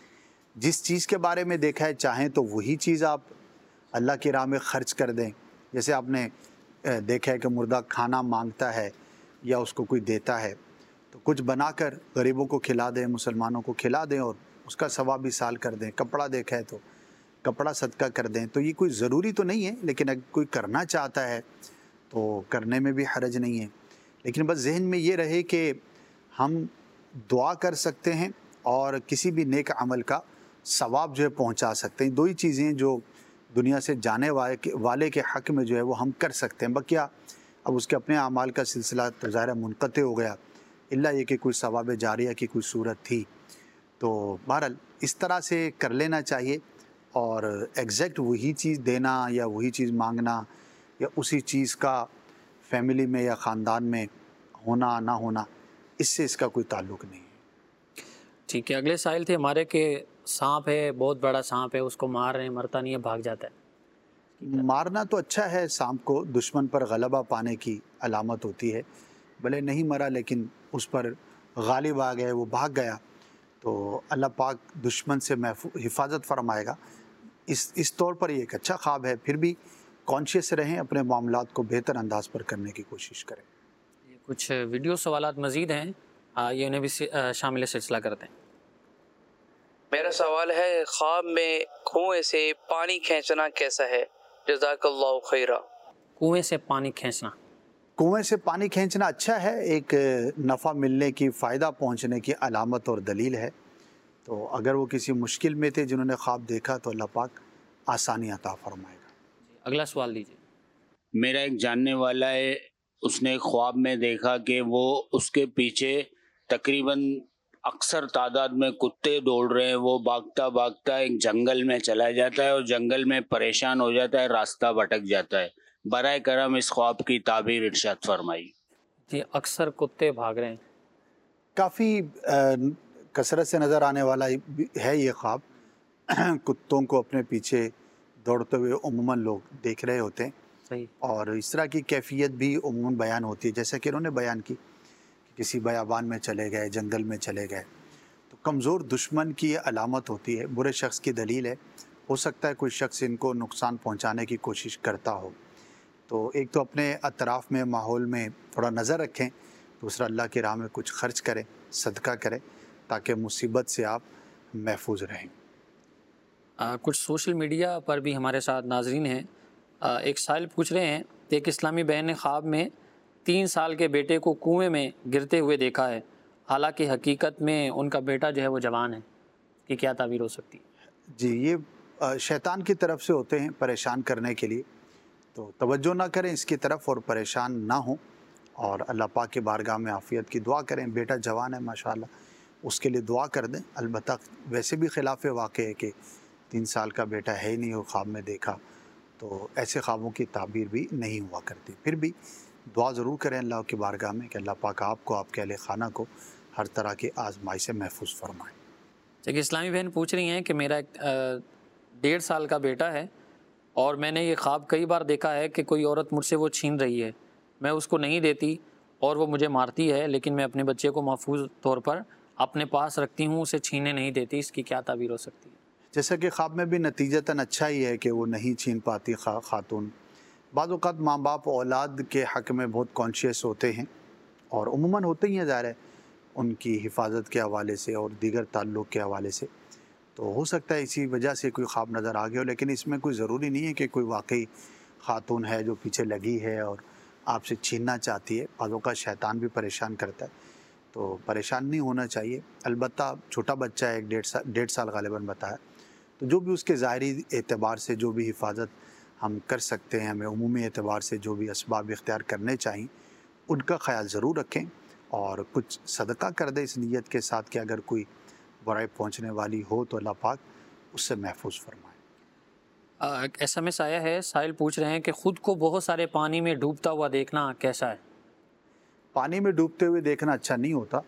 جس چیز کے بارے میں دیکھا ہے چاہیں تو وہی چیز آپ اللہ کی راہ میں خرچ کر دیں. جیسے آپ نے دیکھا ہے کہ مردہ کھانا مانگتا ہے یا اس کو کوئی دیتا ہے تو کچھ بنا کر غریبوں کو کھلا دیں, مسلمانوں کو کھلا دیں اور اس کا ثواب بھی سال کر دیں. کپڑا دیکھا ہے تو کپڑا صدقہ کر دیں. تو یہ کوئی ضروری تو نہیں ہے, لیکن اگر کوئی کرنا چاہتا ہے تو کرنے میں بھی حرج نہیں ہے. لیکن بس ذہن میں یہ رہے کہ ہم دعا کر سکتے ہیں اور کسی بھی نیک عمل کا ثواب جو ہے پہنچا سکتے ہیں. دو ہی چیزیں جو دنیا سے جانے والے کے حق میں جو ہے وہ ہم کر سکتے ہیں. بقیہ اب اس کے اپنے اعمال کا سلسلہ تو ظاہر منقطع ہو گیا, الا یہ کہ کوئی ثواب جاریہ کی کوئی صورت تھی. تو بہرحال اس طرح سے کر لینا چاہیے, اور ایگزیکٹ وہی چیز دینا یا وہی چیز مانگنا یا اسی چیز کا فیملی میں یا خاندان میں ہونا نہ ہونا, اس سے اس کا کوئی تعلق نہیں ہے. ٹھیک ہے. اگلے سائل تھے ہمارے کہ سانپ ہے, بہت بڑا سانپ ہے, اس کو مار رہے ہیں, مرتا نہیں ہے, بھاگ جاتا ہے. مارنا تو اچھا ہے, سانپ کو دشمن پر غلبہ پانے کی علامت ہوتی ہے. بھلے نہیں مرا لیکن اس پر غالب آ گئے, وہ بھاگ گیا, تو اللہ پاک دشمن سے حفاظت فرمائے گا. اس طور پر یہ ایک اچھا خواب ہے. پھر بھی کانشیس رہیں, اپنے معاملات کو بہتر انداز پر کرنے کی کوشش کریں. کچھ ویڈیو سوالات مزید ہیں, یہ انہیں بھی شامل سلسلہ کرتے ہیں. میرا سوال ہے, خواب میں کنویں سے پانی کھینچنا کیسا ہے؟ جزاک اللہ خیرہ. کنویں سے پانی کھینچنا, کنویں سے پانی کھینچنا اچھا ہے, ایک نفع ملنے کی, فائدہ پہنچنے کی علامت اور دلیل ہے. تو اگر وہ کسی مشکل میں تھے جنہوں نے خواب دیکھا تو اللہ پاک آسانی عطا فرمائے گا. اگلا سوال دیجیے. میرا ایک جاننے والا ہے, اس نے خواب میں دیکھا کہ وہ اس کے پیچھے تقریباً اکثر تعداد میں کتے دوڑ رہے ہیں. وہ بھاگتا بھاگتا ایک جنگل میں چلا جاتا ہے اور جنگل میں پریشان ہو جاتا ہے, راستہ بھٹک جاتا ہے. برائے کرم اس خواب کی تعبیر ارشاد فرمائی. جی, اکثر کتے بھاگ رہے ہیں, کافی کثرت سے نظر آنے والا ہے یہ خواب. کتوں کو اپنے پیچھے دوڑتے ہوئے عموماً لوگ دیکھ رہے ہوتے ہیں. صحیح. اور اس طرح کی کیفیت بھی عموماً بیان ہوتی ہے, جیسا کہ انہوں نے بیان کی کہ کسی بیابان میں چلے گئے, جنگل میں چلے گئے. تو کمزور دشمن کی یہ علامت ہوتی ہے, برے شخص کی دلیل ہے. ہو سکتا ہے کوئی شخص ان کو نقصان پہنچانے کی کوشش کرتا ہو. تو ایک تو اپنے اطراف میں, ماحول میں تھوڑا نظر رکھیں, دوسرا اللہ کی راہ میں کچھ خرچ کریں, صدقہ کریں, تاکہ مصیبت سے آپ محفوظ رہیں. کچھ سوشل میڈیا پر بھی ہمارے ساتھ ناظرین ہیں. ایک سائل پوچھ رہے ہیں کہ ایک اسلامی بہن نے خواب میں 3 سال کے بیٹے کو کنویں میں گرتے ہوئے دیکھا ہے, حالانکہ حقیقت میں ان کا بیٹا جو ہے وہ جوان ہے, کہ کیا تعبیر ہو سکتی ہے؟ جی, یہ شیطان کی طرف سے ہوتے ہیں پریشان کرنے کے لیے. تو توجہ نہ کریں اس کی طرف اور پریشان نہ ہوں, اور اللہ پاک کی بارگاہ میں عافیت کی دعا کریں. بیٹا جوان ہے ماشاءاللہ, اس کے لیے دعا کر دیں. البتہ ویسے بھی خلاف واقع ہے کہ 3 سال کا بیٹا ہے ہی نہیں, وہ خواب میں دیکھا, تو ایسے خوابوں کی تعبیر بھی نہیں ہوا کرتی. پھر بھی دعا ضرور کریں اللہ کی بارگاہ میں کہ اللہ پاک آپ کو, آپ کے اہل خانہ کو ہر طرح کی آزمائی سے محفوظ فرمائے. کہ اسلامی بہن پوچھ رہی ہیں کہ میرا ایک 1.5 سال کا بیٹا ہے, اور میں نے یہ خواب کئی بار دیکھا ہے کہ کوئی عورت مجھ سے وہ چھین رہی ہے. میں اس کو نہیں دیتی اور وہ مجھے مارتی ہے, لیکن میں اپنے بچے کو محفوظ طور پر اپنے پاس رکھتی ہوں, اسے چھیننے نہیں دیتی. اس کی کیا تعبیر ہو سکتی ہے؟ جیسا کہ خواب میں بھی نتیجتاً اچھا ہی ہے کہ وہ نہیں چھین پاتی خاتون. بعض اوقات ماں باپ اولاد کے حق میں بہت کانشیس ہوتے ہیں, اور عموماً ہوتے ہی ہیں ظاہر ہے, ان کی حفاظت کے حوالے سے اور دیگر تعلق کے حوالے سے. تو ہو سکتا ہے اسی وجہ سے کوئی خواب نظر آ گیا ہو, لیکن اس میں کوئی ضروری نہیں ہے کہ کوئی واقعی خاتون ہے جو پیچھے لگی ہے اور آپ سے چھیننا چاہتی ہے. بعض اوقات شیطان بھی پریشان کرتا ہے, تو پریشان نہیں ہونا چاہیے. البتہ چھوٹا بچہ ہے, 1.5 سال غالباً بتایا, تو جو بھی اس کے ظاہری اعتبار سے جو بھی حفاظت ہم کر سکتے ہیں, ہمیں عمومی اعتبار سے جو بھی اسباب اختیار کرنے چاہیے ان کا خیال ضرور رکھیں, اور کچھ صدقہ کر دیں اس نیت کے ساتھ کہ اگر کوئی برائی پہنچنے والی ہو تو اللہ پاک اس سے محفوظ فرمائے. ایک SMS آیا ہے, سائل پوچھ رہے ہیں کہ خود کو بہت سارے پانی میں ڈوبتا ہوا دیکھنا کیسا ہے؟ پانی میں ڈوبتے ہوئے دیکھنا اچھا نہیں ہوتا.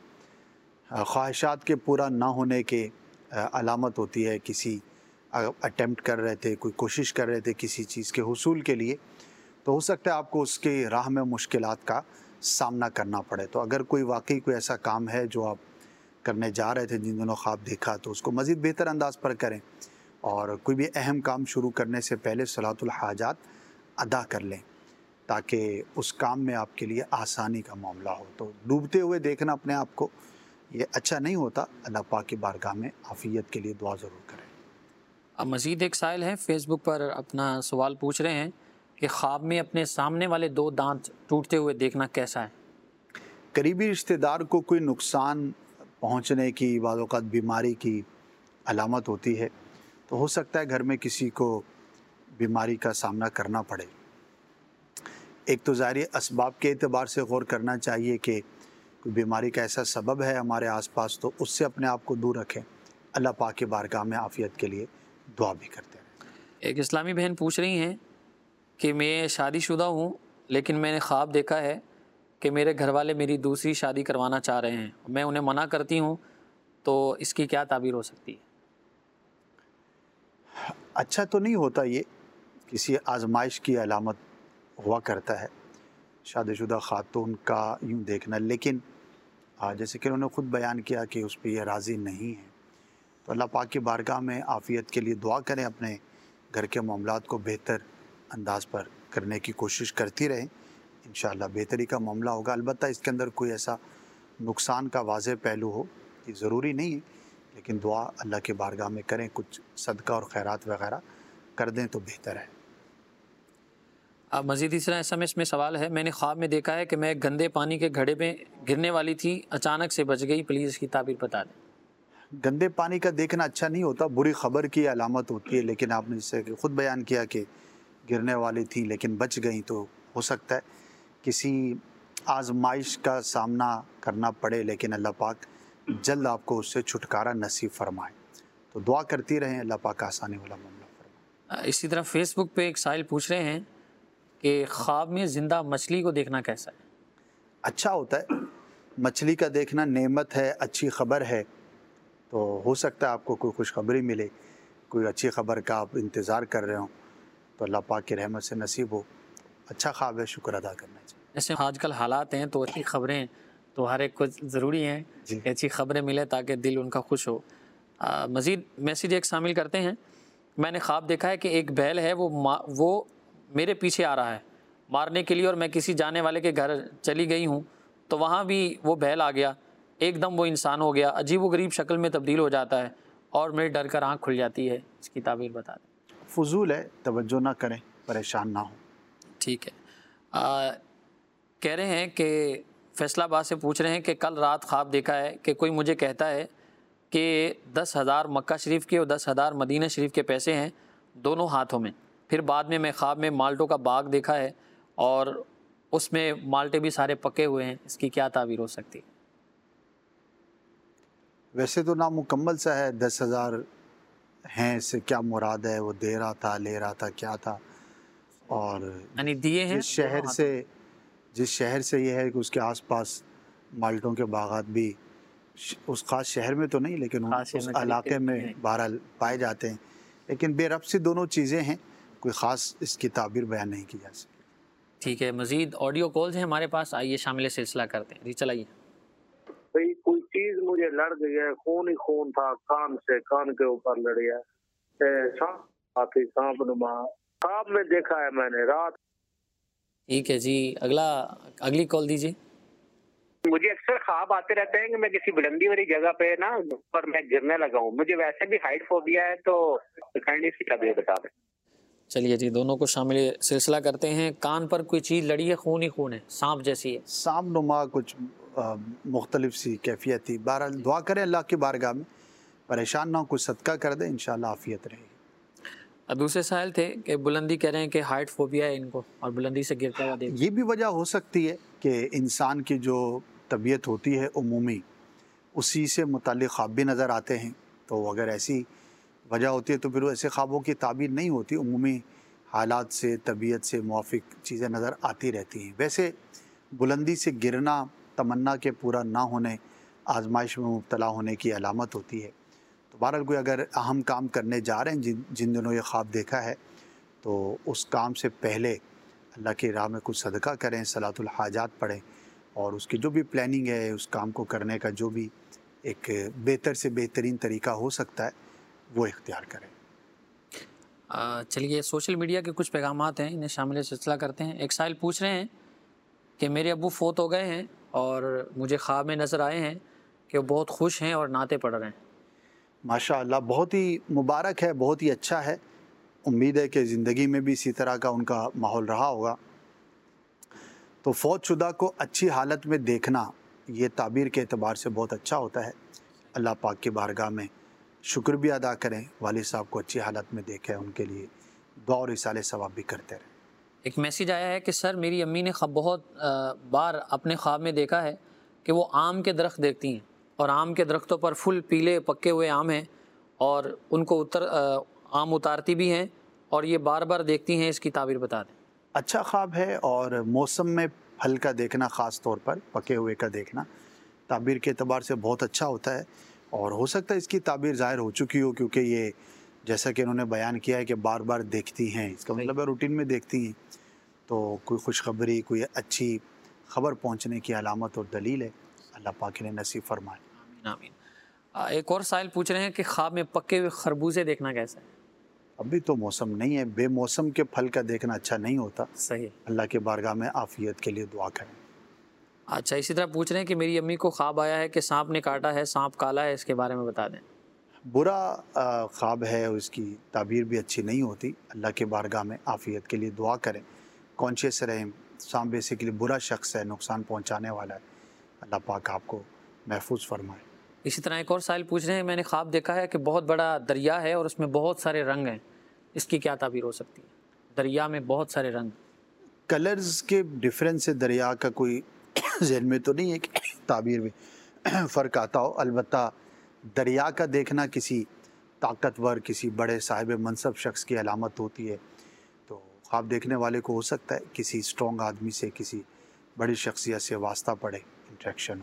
خواہشات کے پورا نہ ہونے کے علامت ہوتی ہے. کسی اٹیمپٹ کر رہے تھے, کوئی کوشش کر رہے تھے کسی چیز کے حصول کے لیے, تو ہو سکتا ہے آپ کو اس کے راہ میں مشکلات کا سامنا کرنا پڑے. تو اگر کوئی واقعی کوئی ایسا کام ہے جو آپ کرنے جا رہے تھے جن دنوں خواب دیکھا تو اس کو مزید بہتر انداز پر کریں، اور کوئی بھی اہم کام شروع کرنے سے پہلے صلاۃ الحاجات ادا کر لیں تاکہ اس کام میں آپ کے لیے آسانی کا معاملہ ہو۔ تو ڈوبتے ہوئے دیکھنا اپنے آپ کو یہ اچھا نہیں ہوتا، اللہ پاک کی بارگاہ میں عافیت کے لیے دعا ضرور کریں۔ اب مزید ایک سائل ہے فیس بک پر اپنا سوال پوچھ رہے ہیں کہ خواب میں اپنے سامنے والے 2 دانت ٹوٹتے ہوئے دیکھنا کیسا ہے؟ قریبی رشتہ دار کو کوئی نقصان پہنچنے کی، بعض اوقات بیماری کی علامت ہوتی ہے، تو ہو سکتا ہے گھر میں کسی کو بیماری کا سامنا کرنا پڑے۔ ایک تو ظاہری اسباب کے اعتبار سے غور کرنا چاہیے کہ کوئی بیماری کا ایسا سبب ہے ہمارے آس پاس، تو اس سے اپنے آپ کو دور رکھیں۔ اللہ پاک کی بارگاہ میں عافیت کے لیے دعا بھی کرتے ہیں۔ ایک اسلامی بہن پوچھ رہی ہیں کہ میں شادی شدہ ہوں، لیکن میں نے خواب دیکھا ہے کہ میرے گھر والے میری دوسری شادی کروانا چاہ رہے ہیں، میں انہیں منع کرتی ہوں، تو اس کی کیا تعبیر ہو سکتی ہے؟ اچھا تو نہیں ہوتا، یہ کسی آزمائش کی علامت ہوا کرتا ہے شادی شدہ خاتون کا یوں دیکھنا، لیکن جیسے کہ انہوں نے خود بیان کیا کہ اس پہ یہ راضی نہیں ہے، تو اللہ پاک کی بارگاہ میں عافیت کے لیے دعا کریں، اپنے گھر کے معاملات کو بہتر انداز پر کرنے کی کوشش کرتی رہیں، انشاءاللہ بہتری کا معاملہ ہوگا۔ البتہ اس کے اندر کوئی ایسا نقصان کا واضح پہلو ہو یہ ضروری نہیں ہے، لیکن دعا اللہ کی بارگاہ میں کریں، کچھ صدقہ اور خیرات وغیرہ کر دیں تو بہتر ہے۔ اب مزید تیسرا SMS میں سوال ہے، میں نے خواب میں دیکھا ہے کہ میں گندے پانی کے گھڑے میں گرنے والی تھی، اچانک سے بچ گئی، پلیز اس کی تعبیر بتا دیں۔ گندے پانی کا دیکھنا اچھا نہیں ہوتا، بری خبر کی علامت ہوتی ہے، لیکن آپ نے جس سے خود بیان کیا کہ گرنے والی تھی لیکن بچ گئیں، تو ہو سکتا ہے کسی آزمائش کا سامنا کرنا پڑے، لیکن اللہ پاک جلد آپ کو اس سے چھٹکارا نصیب فرمائے، تو دعا کرتی رہیں، اللہ پاک آسانی والا معاملہ فرمائے۔ اسی طرح فیس بک پہ ایک سائل پوچھ رہے ہیں کہ خواب میں زندہ مچھلی کو دیکھنا کیسا ہے؟ اچھا ہوتا ہے، مچھلی کا دیکھنا نعمت ہے، اچھی خبر ہے، تو ہو سکتا ہے آپ کو کوئی خوشخبری ملے، کوئی اچھی خبر کا آپ انتظار کر رہے ہوں، تو اللہ پاک کی رحمت سے نصیب ہو، اچھا خواب ہے، شکر ادا کرنا چاہیے۔ جیسے آج کل حالات ہیں تو اچھی خبریں تو ہر ایک کو ضروری ہیں کہ اچھی خبریں ملیں تاکہ دل ان کا خوش ہو۔ مزید میسیج ایک شامل کرتے ہیں، میں نے خواب دیکھا ہے کہ ایک بیل ہے وہ میرے پیچھے آ رہا ہے مارنے کے لیے، اور میں کسی جانے والے کے گھر چلی گئی ہوں تو وہاں بھی وہ بیل آ گیا، ایک دم وہ انسان ہو گیا، عجیب و غریب شکل میں تبدیل ہو جاتا ہے اور میرے ڈر کر آنکھ کھل جاتی ہے، اس کی تعبیر بتا دیں۔ فضول ہے، توجہ نہ کریں، پریشان نہ ہوں۔ ٹھیک ہے۔ کہہ رہے ہیں کہ فیصلہ آباد سے پوچھ رہے ہیں کہ کل رات خواب دیکھا ہے کہ کوئی مجھے کہتا ہے کہ 10,000 مکہ شریف کے اور 10,000 مدینہ شریف کے پیسے ہیں دونوں ہاتھوں میں، پھر بعد میں خواب میں مالٹوں کا باغ دیکھا ہے اور اس میں مالٹے بھی سارے پکے ہوئے ہیں، اس کی کیا تعبیر ہو سکتی ہے؟ ویسے تو نامکمل سا ہے، 10,000 ہیں، اس سے کیا مراد ہے، وہ دے رہا تھا، لے رہا تھا، کیا تھا، اور یعنی دیے ہیں جس شہر سے یہ ہے کہ اس کے آس پاس مالٹوں کے باغات بھی اس خاص شہر میں تو نہیں لیکن اس علاقے میں بہرحال پائے جاتے ہیں، لیکن بے ربط سی دونوں چیزیں ہیں، کوئی خاص اس کی تعبیر بیان نہیں کی جا سکتی۔ ٹھیک ہے، مزید آڈیو کالز ہیں ہمارے پاس، آئیے شامل سلسلہ کرتے ہیں۔ جی چلائیے۔ بھئی کوئی چیز مجھے لڑ گئی ہے، خون ہی خون تھا، کان کے اوپر لڑ گیا، سانپ نما خواب میں دیکھا ہے میں نے رات۔ ٹھیک ہے جی، اگلی کال دیجیے۔ مجھے اکثر خواب آتے رہتے ہیں کہ میں کسی بلندی والی جگہ پہ نا پر میں گرنے لگا ہوں، مجھے ویسے بھی ہائٹ فوبیا ہے، تو کائنڈلی اس کی تعبیر بتا دیں۔ چلیے جی، دونوں کو شامل سلسلہ کرتے ہیں۔ کان پر کوئی چیز لڑی ہے، خون ہی خون ہے، سانپ جیسی ہے، سانپ نما کچھ مختلف سی کیفیت تھی، بہرحال دعا کریں اللہ کی بارگاہ میں، پریشان نہ ہو، کچھ صدقہ کر دیں، انشاءاللہ عافیت رہے گی۔ دوسرے سائل تھے کہ بلندی کہہ رہے ہیں کہ ہائٹ فوبیا ہے ان کو اور بلندی سے گرتا ہوا دیکھ، یہ بھی وجہ ہو سکتی ہے کہ انسان کی جو طبیعت ہوتی ہے عمومی، اسی سے متعلق خواب بھی نظر آتے ہیں، تو اگر ایسی وجہ ہوتی ہے تو پھر ایسے خوابوں کی تعبیر نہیں ہوتی، عمومی حالات سے طبیعت سے موافق چیزیں نظر آتی رہتی ہیں۔ ویسے بلندی سے گرنا تمنا کے پورا نہ ہونے، آزمائش میں مبتلا ہونے کی علامت ہوتی ہے، تو بہرحال کوئی اگر اہم کام کرنے جا رہے ہیں جن دنوں یہ خواب دیکھا ہے تو اس کام سے پہلے اللہ کی راہ میں کچھ صدقہ کریں، صلاۃ الحاجات پڑھیں، اور اس کی جو بھی پلاننگ ہے اس کام کو کرنے کا جو بھی ایک بہتر سے بہترین طریقہ ہو سکتا ہے وہ اختیار کریں۔ چلیے سوشل میڈیا کے کچھ پیغامات ہیں، انہیں شامل سلسلہ کرتے ہیں۔ ایک سائل پوچھ رہے ہیں کہ میرے ابو فوت ہو گئے ہیں اور مجھے خواب میں نظر آئے ہیں کہ وہ بہت خوش ہیں اور نعتیں پڑھ رہے ہیں۔ ماشاء اللہ، بہت ہی مبارک ہے، بہت ہی اچھا ہے۔ امید ہے کہ زندگی میں بھی اسی طرح کا ان کا ماحول رہا ہوگا۔ تو فوت شدہ کو اچھی حالت میں دیکھنا یہ تعبیر کے اعتبار سے بہت اچھا ہوتا ہے۔ اللہ پاک کی بارگاہ میں شکر بھی ادا کریں، والد صاحب کو اچھی حالت میں دیکھیں، ان کے لیے دعا اور اصالِ ثواب بھی کرتے رہیں۔ ایک میسیج آیا ہے کہ سر میری امی نے بہت بار اپنے خواب میں دیکھا ہے کہ وہ آم کے درخت دیکھتی ہیں اور آم کے درختوں پر فل پیلے پکے ہوئے آم ہیں اور ان کو آم اتارتی بھی ہیں اور یہ بار بار دیکھتی ہیں، اس کی تعبیر بتا دیں۔ اچھا خواب ہے، اور موسم میں پھل کا دیکھنا، خاص طور پر پکے ہوئے کا دیکھنا تعبیر کے اعتبار سے بہت اچھا ہوتا ہے، اور ہو سکتا ہے اس کی تعبیر ظاہر ہو چکی ہو، کیونکہ یہ جیسا کہ انہوں نے بیان کیا ہے کہ بار بار دیکھتی ہیں، اس کا مطلب ہے روٹین میں دیکھتی ہیں، تو کوئی خوشخبری، کوئی اچھی خبر پہنچنے کی علامت اور دلیل ہے۔ اللہ پاک نے نصیب فرمائے۔ آمین آمین۔ ایک اور سائل پوچھ رہے ہیں کہ خواب میں پکے ہوئے خربوزے دیکھنا کیسا ہے؟ ابھی تو موسم نہیں ہے، بے موسم کے پھل کا دیکھنا اچھا نہیں ہوتا۔ صحیح۔ اللہ کے بارگاہ میں عافیت کے لیے دعا کریں۔ اچھا، اسی طرح پوچھ رہے ہیں کہ میری امی کو خواب آیا ہے کہ سانپ نے کاٹا ہے، سانپ کالا ہے، اس کے بارے میں بتا دیں۔ برا خواب ہے، اس کی تعبیر بھی اچھی نہیں ہوتی۔ اللہ کے بارگاہ میں عافیت کے لیے دعا کریں، کانشیس رہیں۔ سانپ بیسیکلی برا شخص ہے، نقصان پہنچانے والا ہے، اللہ پاک آپ کو محفوظ فرمائے۔ اسی طرح ایک اور سائل پوچھ رہے ہیں میں نے خواب دیکھا ہے کہ بہت بڑا دریا ہے اور اس میں بہت سارے رنگ ہیں، اس کی کیا تعبیر ہو سکتی ہے؟ دریا میں بہت سارے رنگ، کلرز کے ڈیفرنس سے دریا کا کوئی ذہن میں تو نہیں ہے کہ تعبیر میں فرق آتا ہو، البتہ دریا کا دیکھنا کسی طاقتور، کسی بڑے صاحب منصب شخص کی علامت ہوتی ہے، تو خواب دیکھنے والے کو ہو سکتا ہے کسی اسٹرانگ آدمی سے، کسی بڑی شخصیت سے واسطہ پڑے، انٹریکشن ہو۔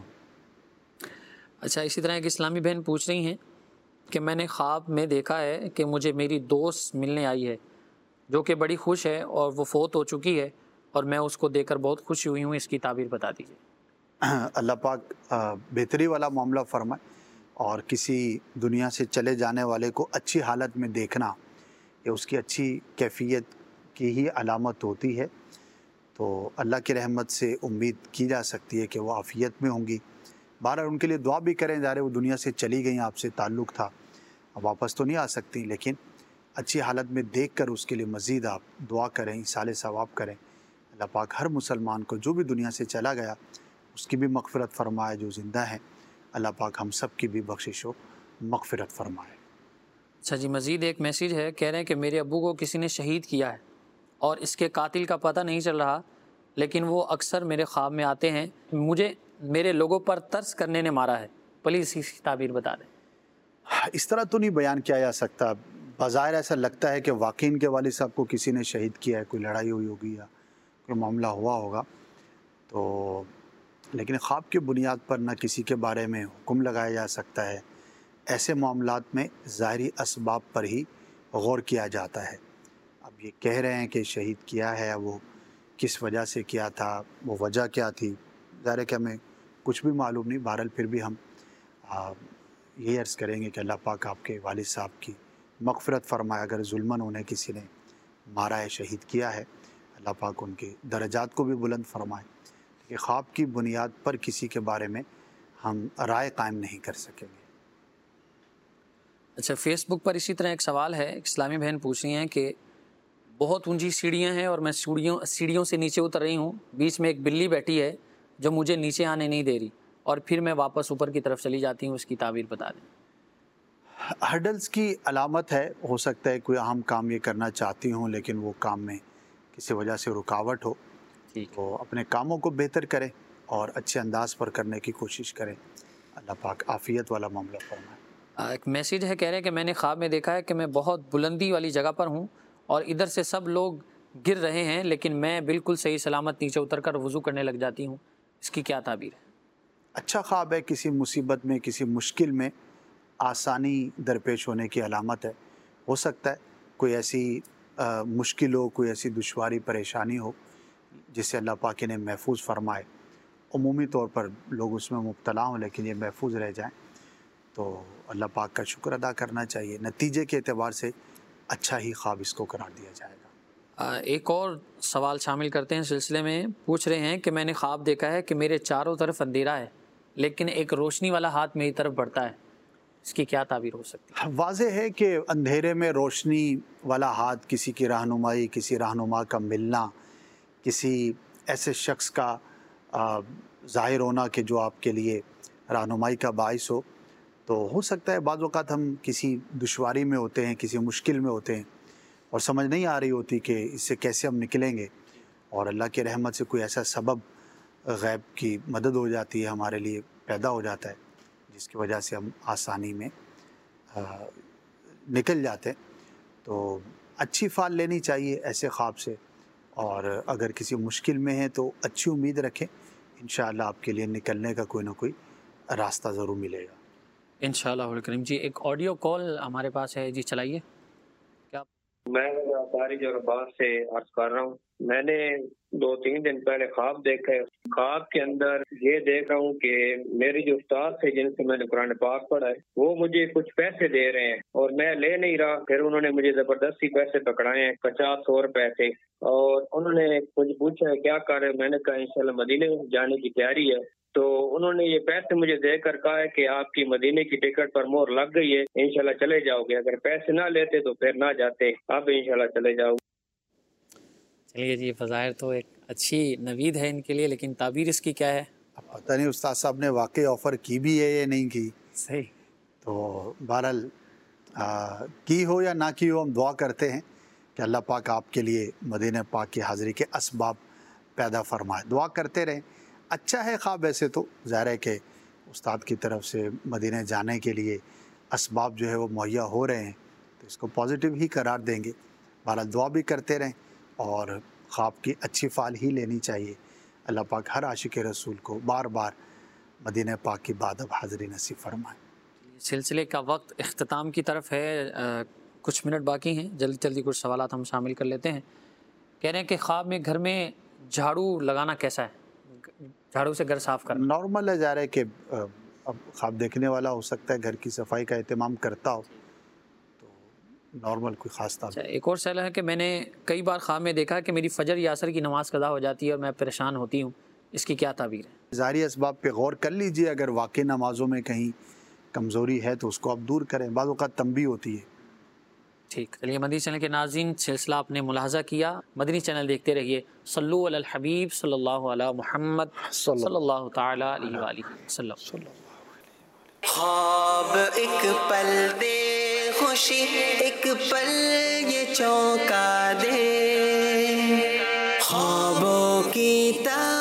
اچھا، اسی طرح ایک اسلامی بہن پوچھ رہی ہیں کہ میں نے خواب میں دیکھا ہے کہ مجھے میری دوست ملنے آئی ہے جو کہ بڑی خوش ہے اور وہ فوت ہو چکی ہے اور میں اس کو دیکھ کر بہت خوشی ہوئی ہوں، اس کی تعبیر بتا دیجیے۔ اللہ پاک بہتری والا معاملہ فرمائے، اور کسی دنیا سے چلے جانے والے کو اچھی حالت میں دیکھنا یہ اس کی اچھی کیفیت کی ہی علامت ہوتی ہے، تو اللہ کی رحمت سے امید کی جا سکتی ہے کہ وہ عافیت میں ہوں گی۔ بہرحال ان کے لیے دعا بھی کریں، ظاہر وہ دنیا سے چلی گئیں، آپ سے تعلق تھا، اب واپس تو نہیں آ سکتی، لیکن اچھی حالت میں دیکھ کر اس کے لیے مزید آپ دعا کریں، اصالِ ثواب کریں۔ اللہ پاک ہر مسلمان کو جو بھی دنیا سے چلا گیا اس کی بھی مغفرت فرمائے، جو زندہ ہیں اللہ پاک ہم سب کی بھی بخشش و مغفرت فرمائے۔ اچھا جی، مزید ایک میسیج ہے، کہہ رہے ہیں کہ میرے ابو کو کسی نے شہید کیا ہے اور اس کے قاتل کا پتہ نہیں چل رہا، لیکن وہ اکثر میرے خواب میں آتے ہیں، مجھے میرے لوگوں پر ترس کرنے نے مارا ہے، پلیز اس کی تعبیر بتا دیں۔ اس طرح تو نہیں بیان کیا جا سکتا، بظاہر ایسا لگتا ہے کہ واقعی ان کے والد صاحب کو کسی نے شہید کیا ہے، کوئی لڑائی ہوئی ہوگی یا کوئی معاملہ ہوا ہوگا، تو لیکن خواب کی بنیاد پر نہ کسی کے بارے میں حکم لگایا جا سکتا ہے۔ ایسے معاملات میں ظاہری اسباب پر ہی غور کیا جاتا ہے۔ اب یہ کہہ رہے ہیں کہ شہید کیا ہے، وہ کس وجہ سے کیا تھا، وہ وجہ کیا تھی، ظاہر ہے کہ ہمیں کچھ بھی معلوم نہیں۔ بہرحال پھر بھی ہم یہی عرض کریں گے کہ اللہ پاک آپ کے والد صاحب کی مغفرت فرمائے، اگر ظلماً انہیں کسی نے مارا ہے، شہید کیا ہے، اللہ پاک ان کے درجات کو بھی بلند فرمائے۔ کہ خواب کی بنیاد پر کسی کے بارے میں ہم رائے قائم نہیں کر سکیں گے۔ اچھا، فیس بک پر اسی طرح ایک سوال ہے، ایک اسلامی بہن پوچھ رہی ہیں کہ بہت اونچی سیڑھیاں ہیں اور میں سیڑھیوں سے نیچے اتر رہی ہوں، بیچ میں ایک بلی بیٹھی ہے جو مجھے نیچے آنے نہیں دے رہی اور پھر میں واپس اوپر کی طرف چلی جاتی ہوں، اس کی تعبیر بتا دیں۔ ہرڈلز کی علامت ہے، ہو سکتا ہے کوئی اہم کام یہ کرنا چاہتی ہوں لیکن وہ کام میں کسی وجہ سے رکاوٹ ہو، تو اپنے کاموں کو بہتر کریں اور اچھے انداز پر کرنے کی کوشش کریں۔ اللہ پاک عافیت والا معاملہ فرمائے۔ ایک میسیج ہے، کہہ رہے ہیں کہ میں نے خواب میں دیکھا ہے کہ میں بہت بلندی والی جگہ پر ہوں اور ادھر سے سب لوگ گر رہے ہیں لیکن میں بالکل صحیح سلامت نیچے اتر کر وضو کرنے لگ جاتی ہوں، اس کی کیا تعبیر ہے؟ اچھا خواب ہے، کسی مصیبت میں، کسی مشکل میں آسانی درپیش ہونے کی علامت ہے۔ ہو سکتا ہے کوئی ایسی مشکل ہو، کوئی ایسی دشواری پریشانی ہو جس سے اللہ پاک انہیں محفوظ فرمائے۔ عمومی طور پر لوگ اس میں مبتلا ہوں لیکن یہ محفوظ رہ جائیں۔ تو اللہ پاک کا شکر ادا کرنا چاہیے. نتیجے کے اعتبار سے اچھا ہی خواب اس کو قرار دیا جائے گا. ایک اور سوال شامل کرتے ہیں سلسلے میں. پوچھ رہے ہیں کہ میں نے خواب دیکھا ہے کہ میرے چاروں طرف اندھیرا ہے لیکن ایک روشنی والا ہاتھ میری طرف بڑھتا ہے, اس کی کیا تعبیر ہو سکتی ہے؟ واضح ہے کہ اندھیرے میں روشنی والا ہاتھ کسی کی رہنمائی, کسی رہنما کا ملنا, کسی ایسے شخص کا ظاہر ہونا کہ جو آپ کے لیے رہنمائی کا باعث ہو. تو ہو سکتا ہے بعض اوقات ہم کسی دشواری میں ہوتے ہیں, کسی مشکل میں ہوتے ہیں اور سمجھ نہیں آ رہی ہوتی کہ اس سے کیسے ہم نکلیں گے, اور اللہ کی رحمت سے کوئی ایسا سبب غیب کی مدد ہو جاتی ہے, ہمارے لیے پیدا ہو جاتا ہے جس کی وجہ سے ہم آسانی میں نکل جاتے ہیں. تو اچھی فال لینی چاہیے ایسے خواب سے, اور اگر کسی مشکل میں ہیں تو اچھی امید رکھیں, انشاءاللہ آپ کے لیے نکلنے کا کوئی نہ کوئی راستہ ضرور ملے گا انشاءاللہ الکریم. جی ایک آڈیو کال ہمارے پاس ہے, جی چلائیے. میں تاریخ عربات سے عرض کر رہا ہوں. میں نے 2-3 دن پہلے خواب دیکھا ہے. خواب کے اندر یہ دیکھ رہا ہوں کہ میری جو استاد تھے جن سے میں نے قرآن پاک پڑھا ہے وہ مجھے کچھ پیسے دے رہے ہیں اور میں لے نہیں رہا. پھر انہوں نے مجھے زبردستی پیسے پکڑائے ہیں, 50-100 روپے تھے, اور انہوں نے مجھے پوچھا ہے کیا کر رہے. میں نے کہا انشاءاللہ مدینے جانے کی تیاری ہے. تو انہوں نے یہ پیسے مجھے دے کر کہا ہے کہ آپ کی مدینے کی ٹکٹ پر مہر لگ گئی ہے, انشاءاللہ چلے جاؤ گے. اگر پیسے نہ لیتے تو پھر نہ جاتے, اب انشاءاللہ چلے جاؤ. چلیے جی, بظاہر تو ایک اچھی نوید ہے ان کے لیے, لیکن تعبیر اس کی کیا ہے؟ پتہ نہیں استاد صاحب نے واقعی آفر کی بھی ہے یا نہیں کی. صحیح. تو بہرحال کی ہو یا نہ کی ہو, ہم دعا کرتے ہیں کہ اللہ پاک آپ کے لیے مدینہ پاک کی حاضری کے اسباب پیدا فرمائے. دعا کرتے رہیں. اچھا ہے خواب, ایسے تو ظاہر ہے کہ استاد کی طرف سے مدینہ جانے کے لیے اسباب جو ہے وہ مہیا ہو رہے ہیں, تو اس کو پازیٹیو ہی قرار دیں گے. بہرحال دعا بھی کرتے رہیں اور خواب کی اچھی فال ہی لینی چاہیے. اللہ پاک ہر عاشق رسول کو بار بار مدینہ پاک کی بادب حاضری نصیب فرمائے. سلسلے کا وقت اختتام کی طرف ہے, کچھ منٹ باقی ہیں, جلدی جلدی کچھ سوالات ہم شامل کر لیتے ہیں. کہہ رہے ہیں کہ خواب میں گھر میں جھاڑو لگانا کیسا ہے, جھاڑو سے گھر صاف کرنا؟ نارمل ہے, ظاہر ہے کہ اب خواب دیکھنے والا ہو سکتا ہے گھر کی صفائی کا اہتمام کرتا ہو, تو نارمل کوئی خاص طرح. ایک اور سوال ہے کہ میں نے کئی بار خواب میں دیکھا کہ میری فجر یا عصر کی نماز قضا ہو جاتی ہے اور میں پریشان ہوتی ہوں, اس کی کیا تعبیر ہے؟ ظاہری اسباب پہ غور کر لیجئے. اگر واقعی نمازوں میں کہیں کمزوری ہے تو اس کو آپ دور کریں, بعض اوقات تنبیہ ہوتی ہے. ٹھیک. چلیے مدنی چینل کے ناظرین, سلسلہ آپ نے ملاحظہ کیا, مدنی چینل دیکھتے رہیے. صلو علی الحبیب صلی اللہ علی محمد صلی اللہ تعالی علیہ وآلہ وسلم. خواب ایک پل دے خوشی, ایک پل یہ چونکا دے, خوابوں کی